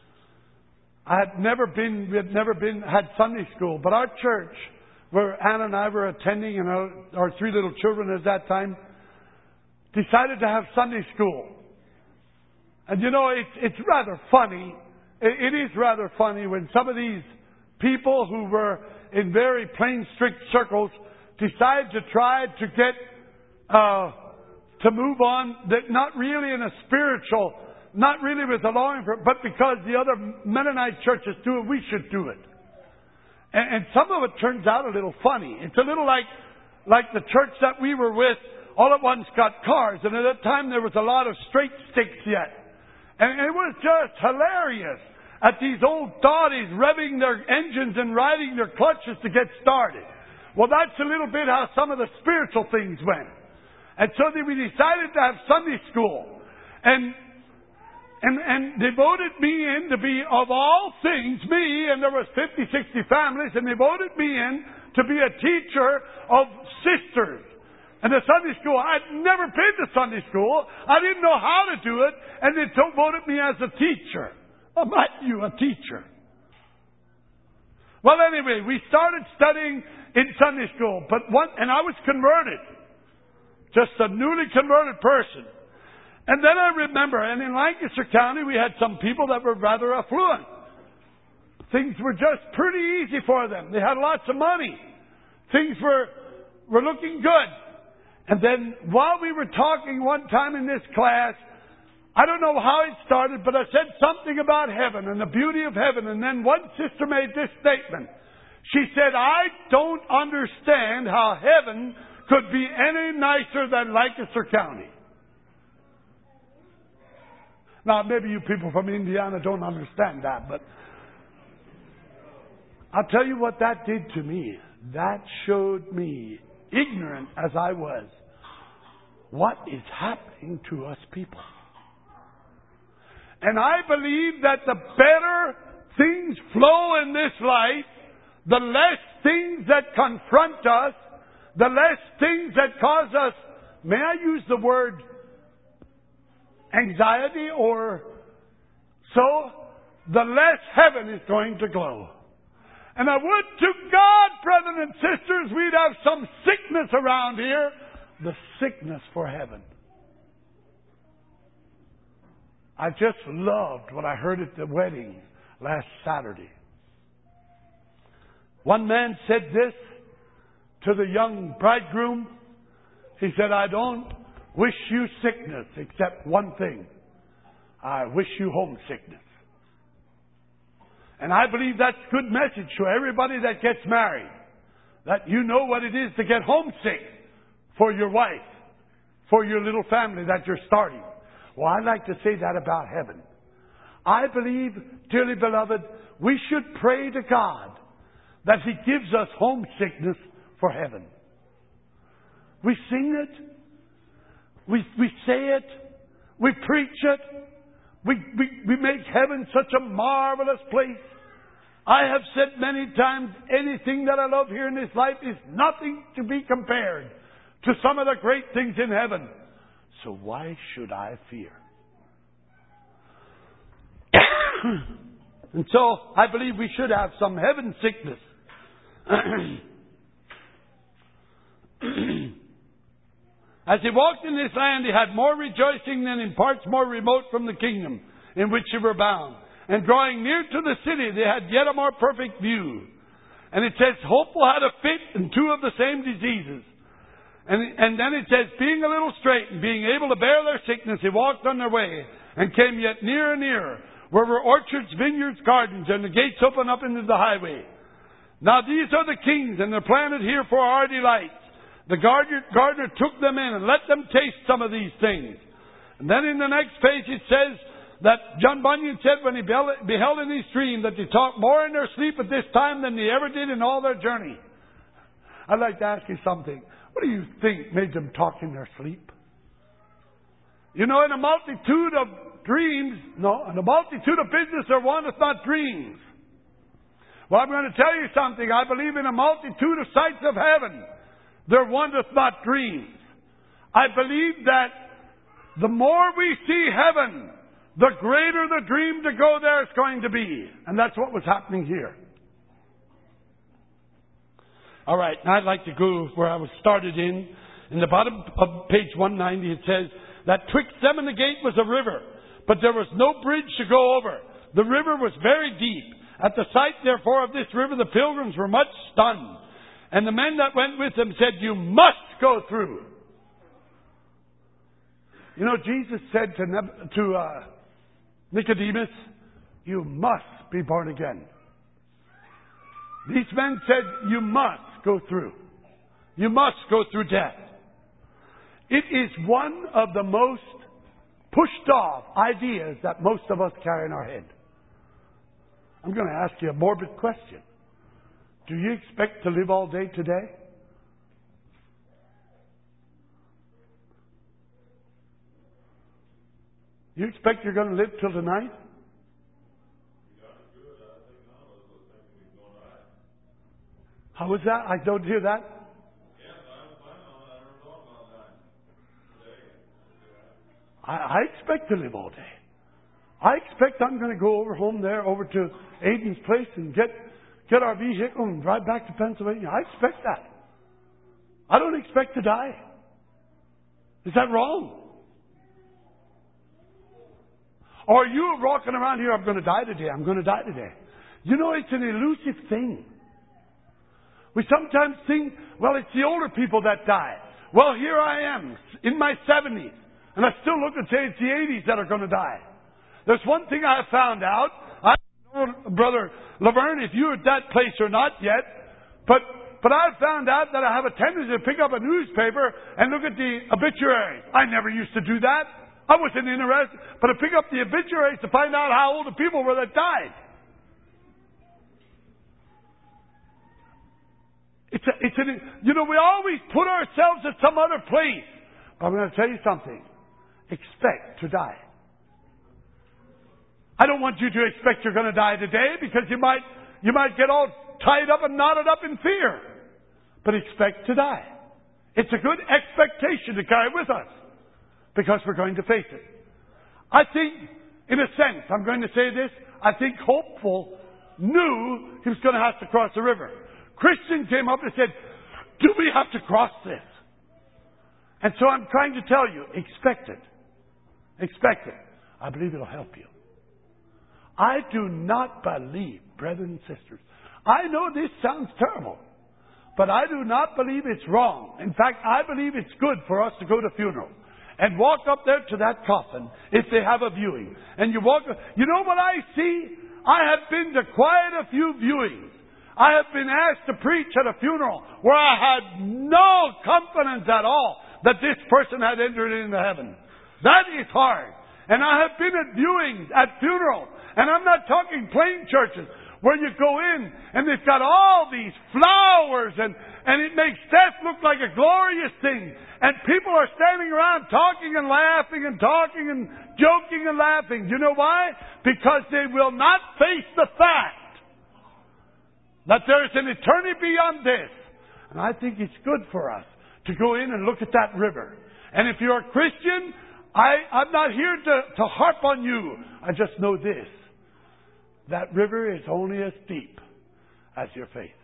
I had never been, we had never been, had Sunday school, but our church, where Anna and I were attending, and our, our three little children at that time, decided to have Sunday school. And you know, it's, it's rather funny. It, it is rather funny when some of these people who were in very plain, strict circles decide to try to get, uh, to move on, that not really in a spiritual, not really with a longing for it, but because the other Mennonite churches do it, we should do it. And, and some of it turns out a little funny. It's a little like, like the church that we were with, all at once got cars, and at that time there was a lot of straight sticks yet. And it was just hilarious at these old dotties revving their engines and riding their clutches to get started. Well, that's a little bit how some of the spiritual things went. And so we decided to have Sunday school. And, and, and they voted me in to be, of all things, me, and there was fifty, sixty families, and they voted me in to be a teacher of sisters. And the Sunday school, I'd never been to Sunday school. I didn't know how to do it. And they voted me as a teacher. I'm not you, a teacher. Well, anyway, we started studying in Sunday school. But one, and I was converted. Just a newly converted person. And then I remember, and in Lancaster County, we had some people that were rather affluent. Things were just pretty easy for them. They had lots of money. Things were, were looking good. And then while we were talking one time in this class, I don't know how it started, but I said something about heaven and the beauty of heaven. And then one sister made this statement. She said, I don't understand how heaven could be any nicer than Lancaster County. Now, maybe you people from Indiana don't understand that, but I'll tell you what that did to me. That showed me, ignorant as I was, what is happening to us people. And I believe that the better things flow in this life, the less things that confront us, the less things that cause us, may I use the word anxiety or so, the less heaven is going to glow. And I would to God, brethren and sisters, we'd have some sickness around here, the sickness for heaven. I just loved what I heard at the wedding last Saturday. One man said this to the young bridegroom. He said, I don't wish you sickness except one thing. I wish you homesickness. And I believe that's a good message to everybody that gets married. That you know what it is to get homesick for your wife, for your little family that you're starting. Well, I'd like to say that about heaven. I believe, dearly beloved, we should pray to God that He gives us homesickness for heaven. We sing it. We, we say it. We preach it. We, we, we make heaven such a marvelous place. I have said many times, anything that I love here in this life is nothing to be compared to some of the great things in heaven. So why should I fear? And so I believe we should have some heaven sickness. As he walked in this land, he had more rejoicing than in parts more remote from the kingdom in which they were bound. And drawing near to the city, they had yet a more perfect view. And it says, Hopeful had a fit and two of the same diseases. And, and then it says, being a little straight and being able to bear their sickness, they walked on their way and came yet nearer and nearer, where were orchards, vineyards, gardens, and the gates open up into the highway. Now these are the kings, and they're planted here for our delights. The gardener, gardener took them in and let them taste some of these things. And then in the next page it says that John Bunyan said when he beheld in his dream that they talked more in their sleep at this time than they ever did in all their journey. I'd like to ask you something. What do you think made them talk in their sleep? You know, in a multitude of dreams, no, in a multitude of business there wanteth not dreams. Well, I'm going to tell you something. I believe in a multitude of sights of heaven there wanteth not dreams. I believe that the more we see heaven, the greater the dream to go there is going to be. And that's what was happening here. All right, now I'd like to go where I was started in. In the bottom of page one ninety it says that twixt them and the gate was a river, but there was no bridge to go over. The river was very deep. At the sight, therefore, of this river, the pilgrims were much stunned. And the men that went with them said, You must go through. You know, Jesus said to, ne- to uh, Nicodemus, You must be born again. These men said, You must go through. You must go through death. It is one of the most pushed off ideas that most of us carry in our head. I'm going to ask you a morbid question. Do you expect to live all day today? You expect you're going to live till tonight? How was that? I don't hear that. I, I expect to live all day. I expect I'm going to go over home there, over to Aiden's place and get get our vehicle and drive back to Pennsylvania. I expect that. I don't expect to die. Is that wrong? Or are you walking around here, I'm going to die today, I'm going to die today. You know, it's an elusive thing. We sometimes think, well, it's the older people that die. Well, here I am, in my seventies, and I still look and say it's the eighties that are going to die. There's one thing I have found out. I don't know, Brother Laverne, if you're at that place or not yet, but but I've found out that I have a tendency to pick up a newspaper and look at the obituaries. I never used to do that. I wasn't interested, but to pick up the obituaries to find out how old the people were that died. It's a, it's an, you know, we always put ourselves at some other place. But I'm going to tell you something. Expect to die. I don't want you to expect you're going to die today because you might, you might get all tied up and knotted up in fear. But expect to die. It's a good expectation to carry with us because we're going to face it. I think, in a sense, I'm going to say this, I think Hopeful knew he was going to have to cross the river. Christian came up and said, do we have to cross this? And so I'm trying to tell you, expect it. Expect it. I believe it'll help you. I do not believe, brethren and sisters, I know this sounds terrible, but I do not believe it's wrong. In fact, I believe it's good for us to go to funerals and walk up there to that coffin if they have a viewing. And you walk, you know what I see? I have been to quite a few viewings. I have been asked to preach at a funeral where I had no confidence at all that this person had entered into heaven. That is hard. And I have been at viewings, at funerals, and I'm not talking plain churches, where you go in and they've got all these flowers and, and it makes death look like a glorious thing. And people are standing around talking and laughing and talking and joking and laughing. Do you know why? Because they will not face the fact that there is an eternity beyond this. And I think it's good for us to go in and look at that river. And if you're a Christian, I, I'm not here to, to harp on you. I just know this. That river is only as deep as your faith.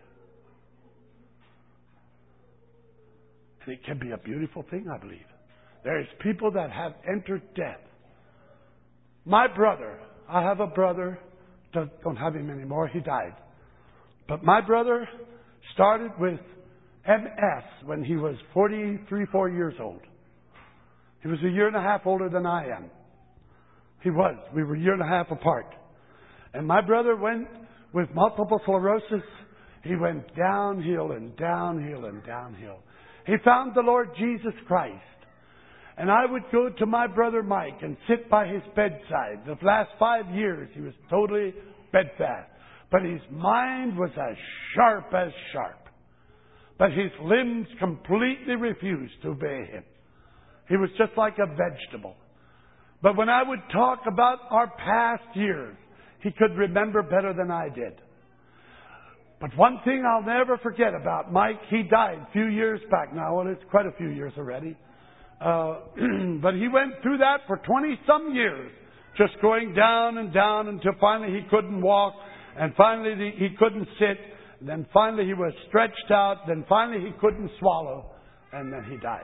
And it can be a beautiful thing, I believe. There is people that have entered death. My brother, I have a brother, don't, don't have him anymore, he died. But my brother started with M S when he was forty-three, four years old. He was a year and a half older than I am. He was. We were a year and a half apart. And my brother went with multiple sclerosis. He went downhill and downhill and downhill. He found the Lord Jesus Christ. And I would go to my brother Mike and sit by his bedside. The last five years he was totally bedfast. But his mind was as sharp as sharp. But his limbs completely refused to obey him. He was just like a vegetable. But when I would talk about our past years, he could remember better than I did. But one thing I'll never forget about Mike, he died a few years back now. Well, it's quite a few years already. Uh, but he went through that for twenty-some years, just going down and down until finally he couldn't walk. And finally he couldn't sit. Then finally he was stretched out. Then finally he couldn't swallow. And then he died.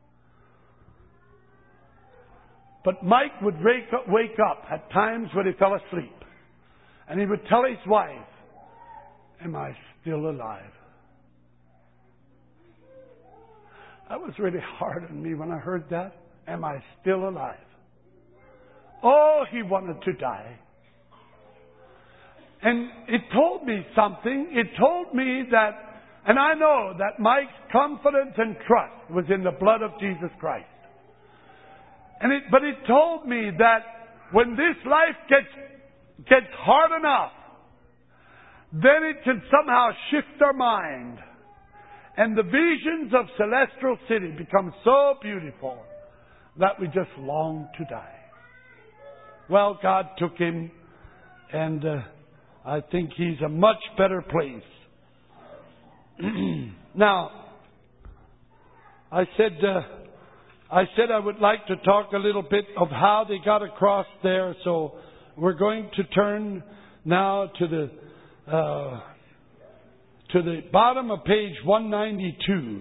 But Mike would wake up, wake up at times when he fell asleep. And he would tell his wife, "Am I still alive?" That was really hard on me when I heard that. Am I still alive? Oh, he wanted to die. And it told me something. It told me that, and I know that Mike's confidence and trust was in the blood of Jesus Christ. And it, but it told me that when this life gets, gets hard enough, then it can somehow shift our mind. And the visions of Celestial City become so beautiful that we just long to die. Well, God took him, and uh, I think he's a much better place. Now, I said, uh, I said I would like to talk a little bit of how they got across there. So we're going to turn now to the uh, to the bottom of page one ninety-two.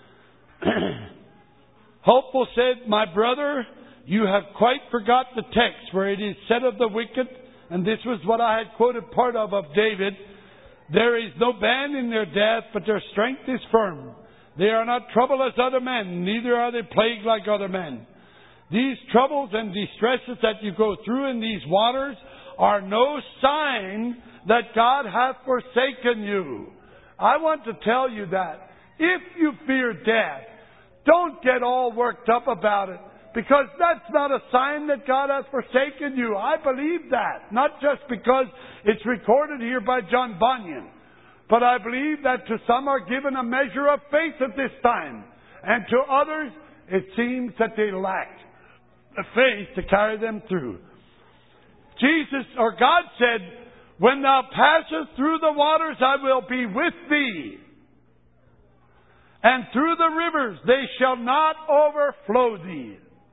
Hopeful said, "My brother, you have quite forgot the text where it is said of the wicked," and this was what I had quoted part of of David, "There is no band in their death, but their strength is firm. They are not troubled as other men, neither are they plagued like other men." These troubles and distresses that you go through in these waters are no sign that God hath forsaken you. I want to tell you that if you fear death, don't get all worked up about it, because that's not a sign that God has forsaken you. I believe that, not just because it's recorded here by John Bunyan, but I believe that to some are given a measure of faith at this time, and to others it seems that they lack the faith to carry them through. Jesus, or God said, "When thou passest through the waters, I will be with thee. And through the rivers, they shall not overflow thee."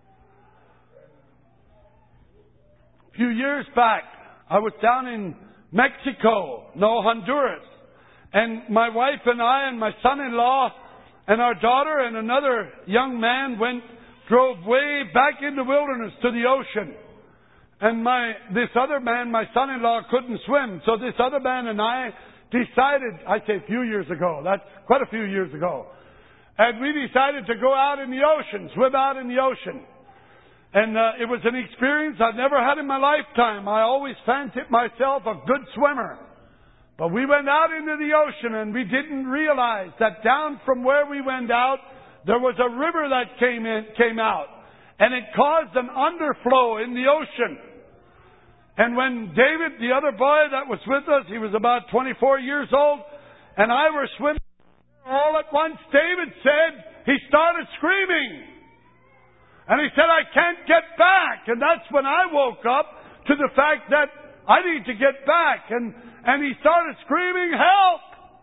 A few years back, I was down in Mexico, no, Honduras. And my wife and I and my son-in-law and our daughter and another young man went, drove way back in the wilderness to the ocean. And my this other man, my son-in-law, couldn't swim. So this other man and I decided, I say a few years ago, that's quite a few years ago. And we decided to go out in the ocean, swim out in the ocean. And uh, it was an experience I've never had in my lifetime. I always fancied myself a good swimmer. But we went out into the ocean and we didn't realize that down from where we went out, there was a river that came in, came out. And it caused an underflow in the ocean. And when David, the other boy that was with us, he was about twenty-four years old, and I were swimming, all at once David said, he started screaming. And he said, I can't get back. And that's when I woke up to the fact that I need to get back. And, and he started screaming, help!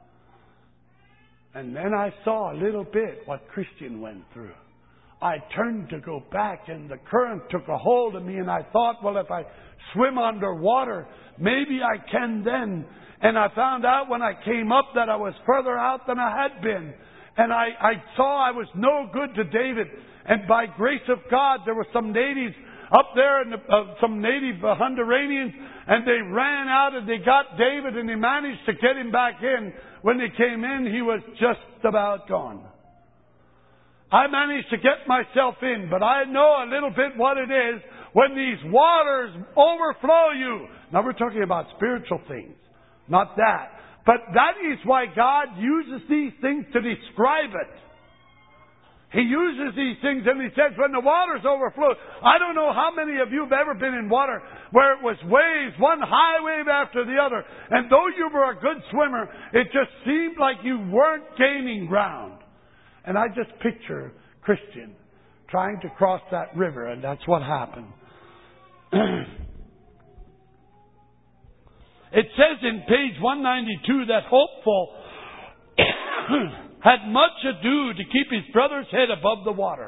And then I saw a little bit what Christian went through. I turned to go back and the current took a hold of me, and I thought, well, if I swim underwater, maybe I can then. And I found out when I came up that I was further out than I had been. And I, I saw I was no good to David. And by grace of God, there were some natives up there, and uh, some native uh, Honduranians, and they ran out and they got David, and they managed to get him back in. When they came in, he was just about gone. I managed to get myself in, but I know a little bit what it is when these waters overflow you. Now we're talking about spiritual things, not that. But that is why God uses these things to describe it. He uses these things and He says when the waters overflow. I don't know how many of you have ever been in water where it was waves, one high wave after the other. And though you were a good swimmer, it just seemed like you weren't gaining ground. And I just picture Christian trying to cross that river, and that's what happened. It says in page one ninety-two that Hopeful had much ado to keep his brother's head above the water.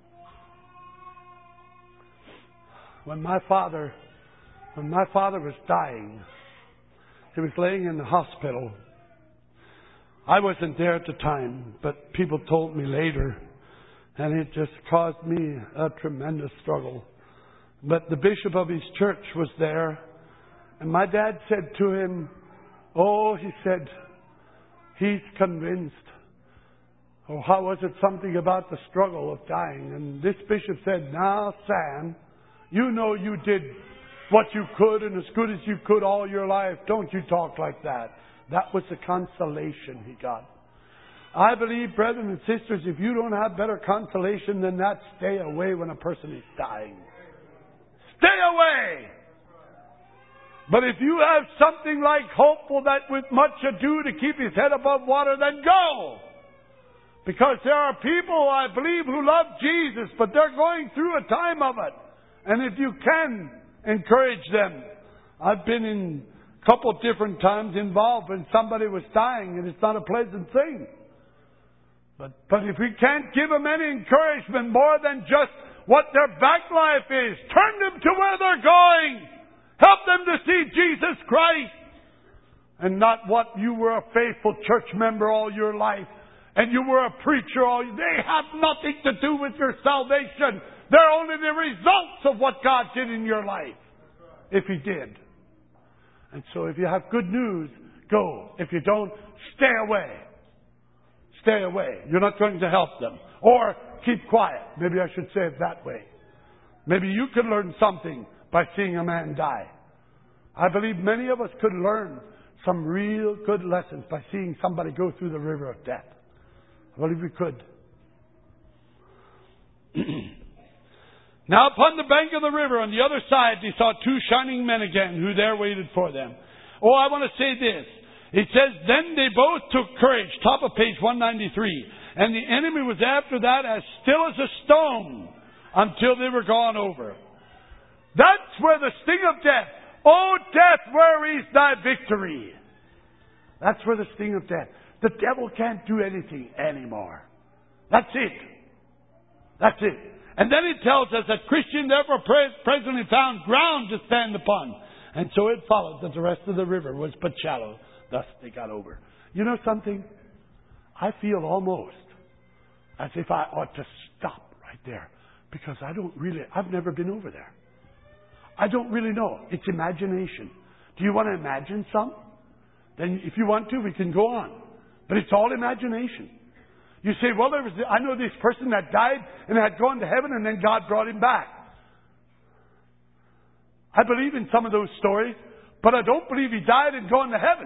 When my father, when my father was dying, he was laying in the hospital. I wasn't there at the time, but people told me later, and it just caused me a tremendous struggle. But the bishop of his church was there, and my dad said to him, oh, he said, he's convinced. Oh, how was it something about the struggle of dying? And this bishop said, now, Sam, you know you did what you could and as good as you could all your life. Don't you talk like that. That was the consolation he got. I believe, brethren and sisters, if you don't have better consolation than that, stay away when a person is dying. Stay away! But if you have something like Hopeful that with much ado to keep his head above water, then go! Because there are people, I believe, who love Jesus, but they're going through a time of it. And if you can, encourage them. I've been in a couple of different times involved when somebody was dying, and it's not a pleasant thing. But, but if we can't give them any encouragement more than just what their back life is, turn them to where they're going. Help them to see Jesus Christ. And not what you were a faithful church member all your life. And you were a preacher all your life. They have nothing to do with your salvation. They're only the results of what God did in your life. If He did. And so if you have good news, go. If you don't, stay away. Stay away. You're not going to help them. Or keep quiet. Maybe I should say it that way. Maybe you could learn something by seeing a man die. I believe many of us could learn some real good lessons by seeing somebody go through the river of death. I believe we could. Now upon the bank of the river on the other side they saw two shining men again who there waited for them. Oh, I want to say this. It says, then they both took courage, top of page one ninety-three. And the enemy was after that as still as a stone until they were gone over. That's where the sting of death. Oh, death, where is thy victory? That's where the sting of death. The devil can't do anything anymore. That's it. That's it. And then it tells us that Christian therefore presently found ground to stand upon. And so it followed that the rest of the river was but shallow. Thus they got over. You know something? I feel almost as if I ought to stop right there. Because I don't really, I've never been over there. I don't really know. It's imagination. Do you want to imagine some? Then if you want to, we can go on. But it's all imagination. You say, well, there was, I know this person that died and had gone to heaven and then God brought him back. I believe in some of those stories, but I don't believe he died and gone to heaven.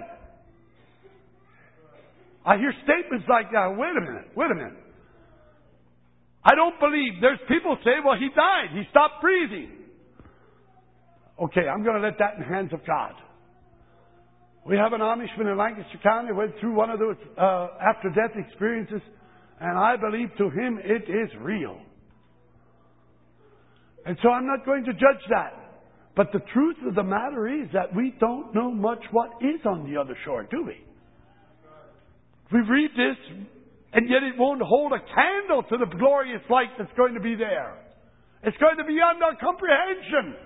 I hear statements like that. Wait a minute, wait a minute. I don't believe. There's people say, well, he died. He stopped breathing. Okay, I'm going to let that in the hands of God. We have an Amishman in Lancaster County who went through one of those uh, after-death experiences, and I believe to him it is real. And so I'm not going to judge that. But the truth of the matter is that we don't know much what is on the other shore, do we? We read this, and yet it won't hold a candle to the glorious light that's going to be there. It's going to be beyond our comprehension.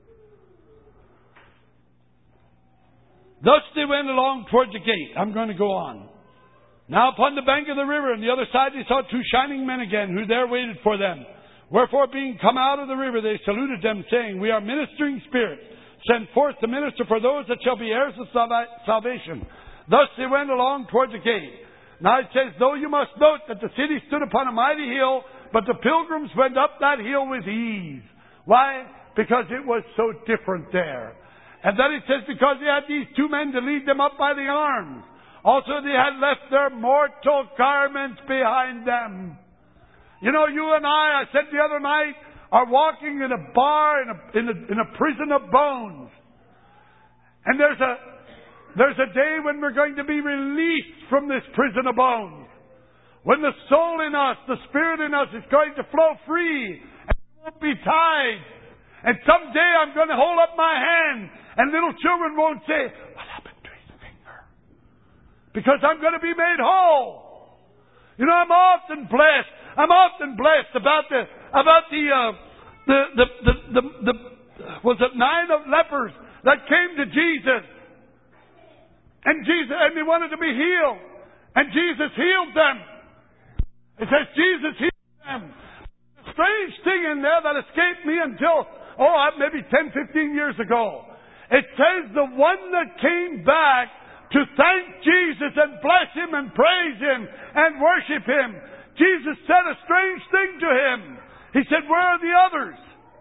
Thus they went along toward the gate. I'm going to go on. Now upon the bank of the river, on the other side, they saw two shining men again, who there waited for them. Wherefore, being come out of the river, they saluted them, saying, We are ministering spirits, sent forth to minister for those that shall be heirs of salvation. Thus they went along toward the gate. Now it says, though you must note that the city stood upon a mighty hill, but the pilgrims went up that hill with ease. Why? Because it was so different there. And then it says, because they had these two men to lead them up by the arms. Also they had left their mortal garments behind them. You know, you and I, I said the other night, are walking in a bar, in a, in a, in a prison of bones. And there's a, there's a day when we're going to be released from this prison of bones. When the soul in us, the spirit in us is going to flow free and won't be tied. And someday I'm going to hold up my hand and little children won't say, what happened to his finger? Because I'm going to be made whole. You know, I'm often blessed. I'm often blessed about the, about the, uh, the, the, the, the, the, was it nine of lepers that came to Jesus? And Jesus, and they wanted to be healed. And Jesus healed them. It says Jesus healed them. A strange thing in there that escaped me until, oh, maybe ten, fifteen years ago. It says the one that came back to thank Jesus and bless Him and praise Him and worship Him, Jesus said a strange thing to him. He said, where are the others?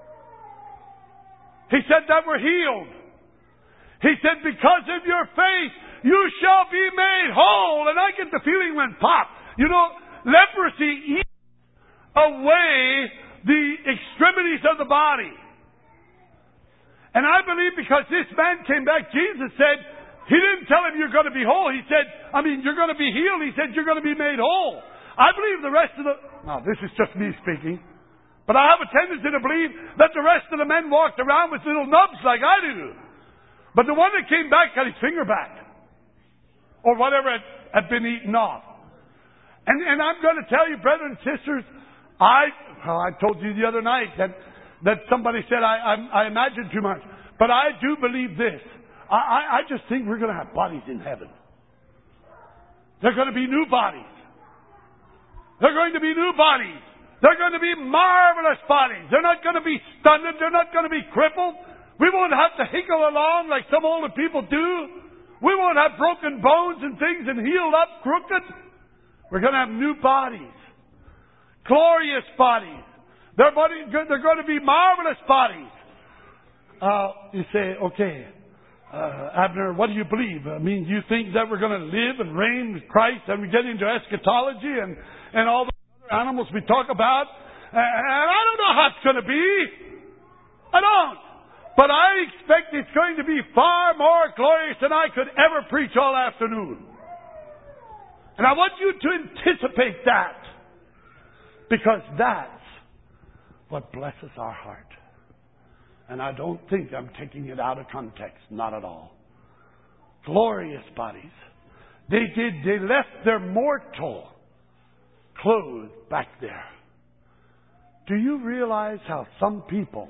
He said that were healed. He said, because of your faith, you shall be made whole. And I get the feeling when pop. You know, leprosy eats away the extremities of the body. And I believe because this man came back, Jesus said, He didn't tell him you're going to be whole. He said, I mean, you're going to be healed. He said, you're going to be made whole. I believe the rest of the... Now, this is just me speaking. But I have a tendency to believe that the rest of the men walked around with little nubs like I do. But the one that came back got his finger back. Or whatever had, had been eaten off. And, and I'm going to tell you, brethren and sisters, I well, I told you the other night that, that somebody said I, I, I imagine too much. But I do believe this. I, I, I just think we're going to have bodies in heaven. They're going to be new bodies. They're going to be new bodies. They're going to be marvelous bodies. They're not going to be stunned. They're not going to be crippled. We won't have to hinkle along like some older people do. We won't have broken bones and things and healed up crooked. We're going to have new bodies. Glorious bodies. They're, body, they're going to be marvelous bodies. Uh, you say, okay, uh, Abner, what do you believe? I mean, you think that we're going to live and reign with Christ and we get into eschatology and, and all the other animals we talk about? And I don't know how it's going to be. I don't. But I expect it's going to be far more glorious than I could ever preach all afternoon. And I want you to anticipate that. Because that's what blesses our heart. And I don't think I'm taking it out of context. Not at all. Glorious bodies. They did, they left their mortal clothes back there. Do you realize how some people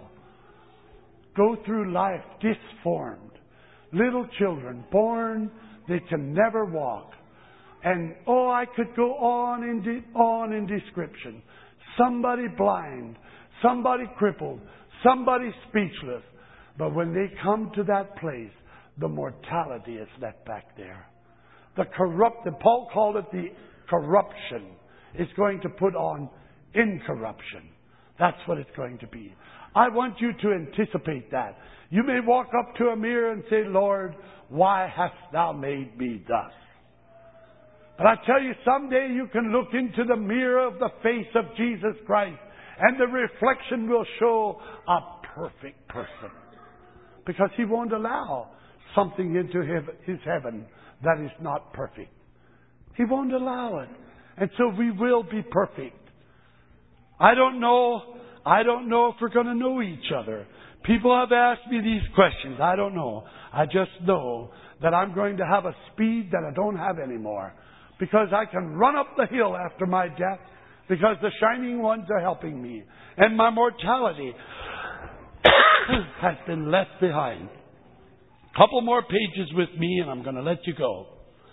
go through life disformed? Little children born, they can never walk. And, oh, I could go on in, de- on in description. Somebody blind, somebody crippled, somebody speechless. But when they come to that place, the mortality is left back there. The corrupt, and Paul called it the corruption, is going to put on incorruption. That's what it's going to be. I want you to anticipate that. You may walk up to a mirror and say, Lord, why hast thou made me thus? But I tell you, someday you can look into the mirror of the face of Jesus Christ, and the reflection will show a perfect person. Because He won't allow something into His heaven that is not perfect. He won't allow it. And so we will be perfect. I don't know, I don't know if we're going to know each other. People have asked me these questions. I don't know. I just know that I'm going to have a speed that I don't have anymore. Because I can run up the hill after my death, because the shining ones are helping me. And my mortality has been left behind. A couple more pages with me and I'm going to let you go.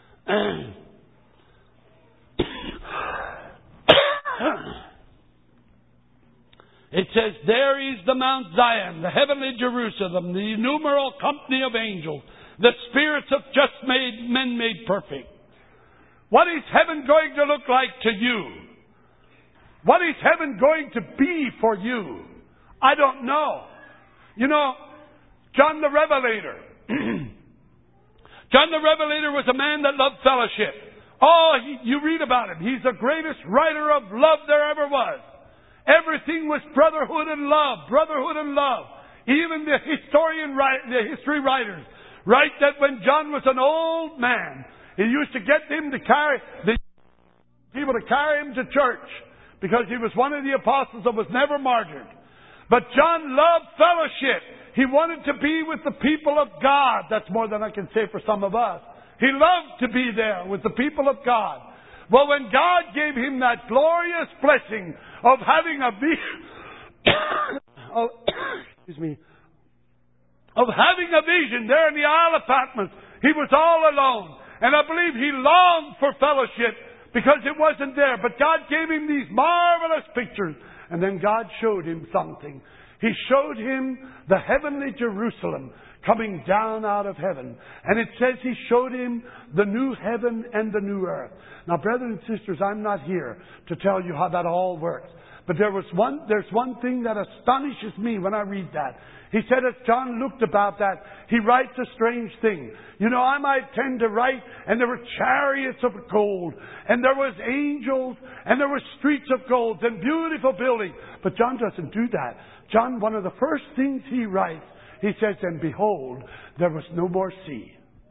It says, there is the Mount Zion, the heavenly Jerusalem, the innumerable company of angels, the spirits of just made men made perfect. What is heaven going to look like to you? What is heaven going to be for you? I don't know. You know, John the Revelator. John the Revelator was a man that loved fellowship. Oh, he, you read about him. He's the greatest writer of love there ever was. Everything was brotherhood and love. Brotherhood and love. Even the historian, the history writers write that when John was an old man, he used to get him to carry the people to carry him to church because he was one of the apostles that was never martyred. But John loved fellowship. He wanted to be with the people of God. That's more than I can say for some of us. He loved to be there with the people of God. Well, when God gave him that glorious blessing of having a vision, oh, excuse me, of having a vision there in the Isle of Patmos, he was all alone. And I believe he longed for fellowship because it wasn't there. But God gave him these marvelous pictures. And then God showed him something. He showed him the heavenly Jerusalem coming down out of heaven. And it says He showed him the new heaven and the new earth. Now, brethren and sisters, I'm not here to tell you how that all works. But there was one, there's one thing that astonishes me when I read that. He said as John looked about that, he writes a strange thing. You know, I might tend to write, and there were chariots of gold, and there was angels, and there were streets of gold, and beautiful buildings. But John doesn't do that. John, one of the first things he writes, he says, and behold, there was no more sea.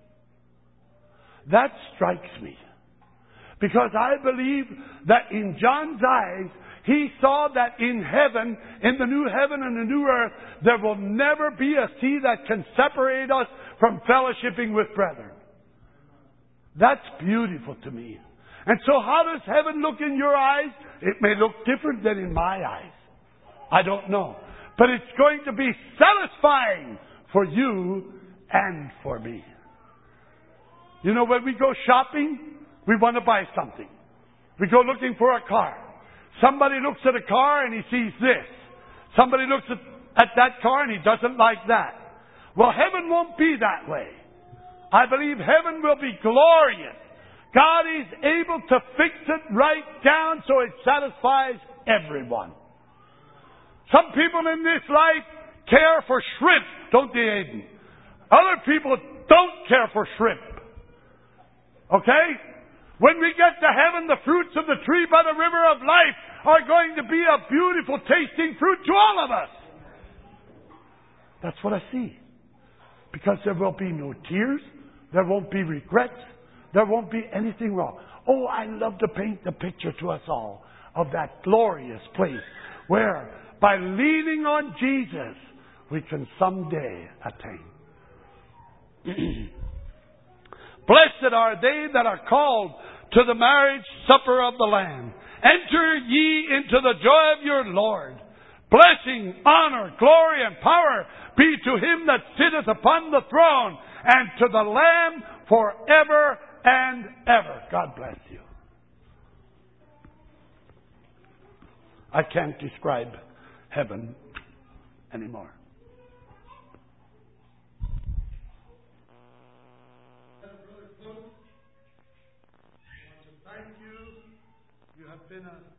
That strikes me. Because I believe that in John's eyes, he saw that in heaven, in the new heaven and the new earth, there will never be a sea that can separate us from fellowshipping with brethren. That's beautiful to me. And so how does heaven look in your eyes? It may look different than in my eyes. I don't know. But it's going to be satisfying for you and for me. You know, when we go shopping, we want to buy something. We go looking for a car. Somebody looks at a car and he sees this. Somebody looks at, at that car and he doesn't like that. Well, heaven won't be that way. I believe heaven will be glorious. God is able to fix it right down so it satisfies everyone. Some people in this life care for shrimp, don't they, Aiden? Other people don't care for shrimp. Okay? When we get to heaven, the fruits of the tree by the river of life are going to be a beautiful tasting fruit to all of us. That's what I see. Because there will be no tears. There won't be regrets. There won't be anything wrong. Oh, I love to paint the picture to us all of that glorious place where, by leaning on Jesus, we can someday attain. Blessed are they that are called to the marriage supper of the Lamb. Enter ye into the joy of your Lord. Blessing, honor, glory, and power be to Him that sitteth upon the throne, and to the Lamb forever and ever. God bless you. I can't describe heaven anymore. Thank you. You have been a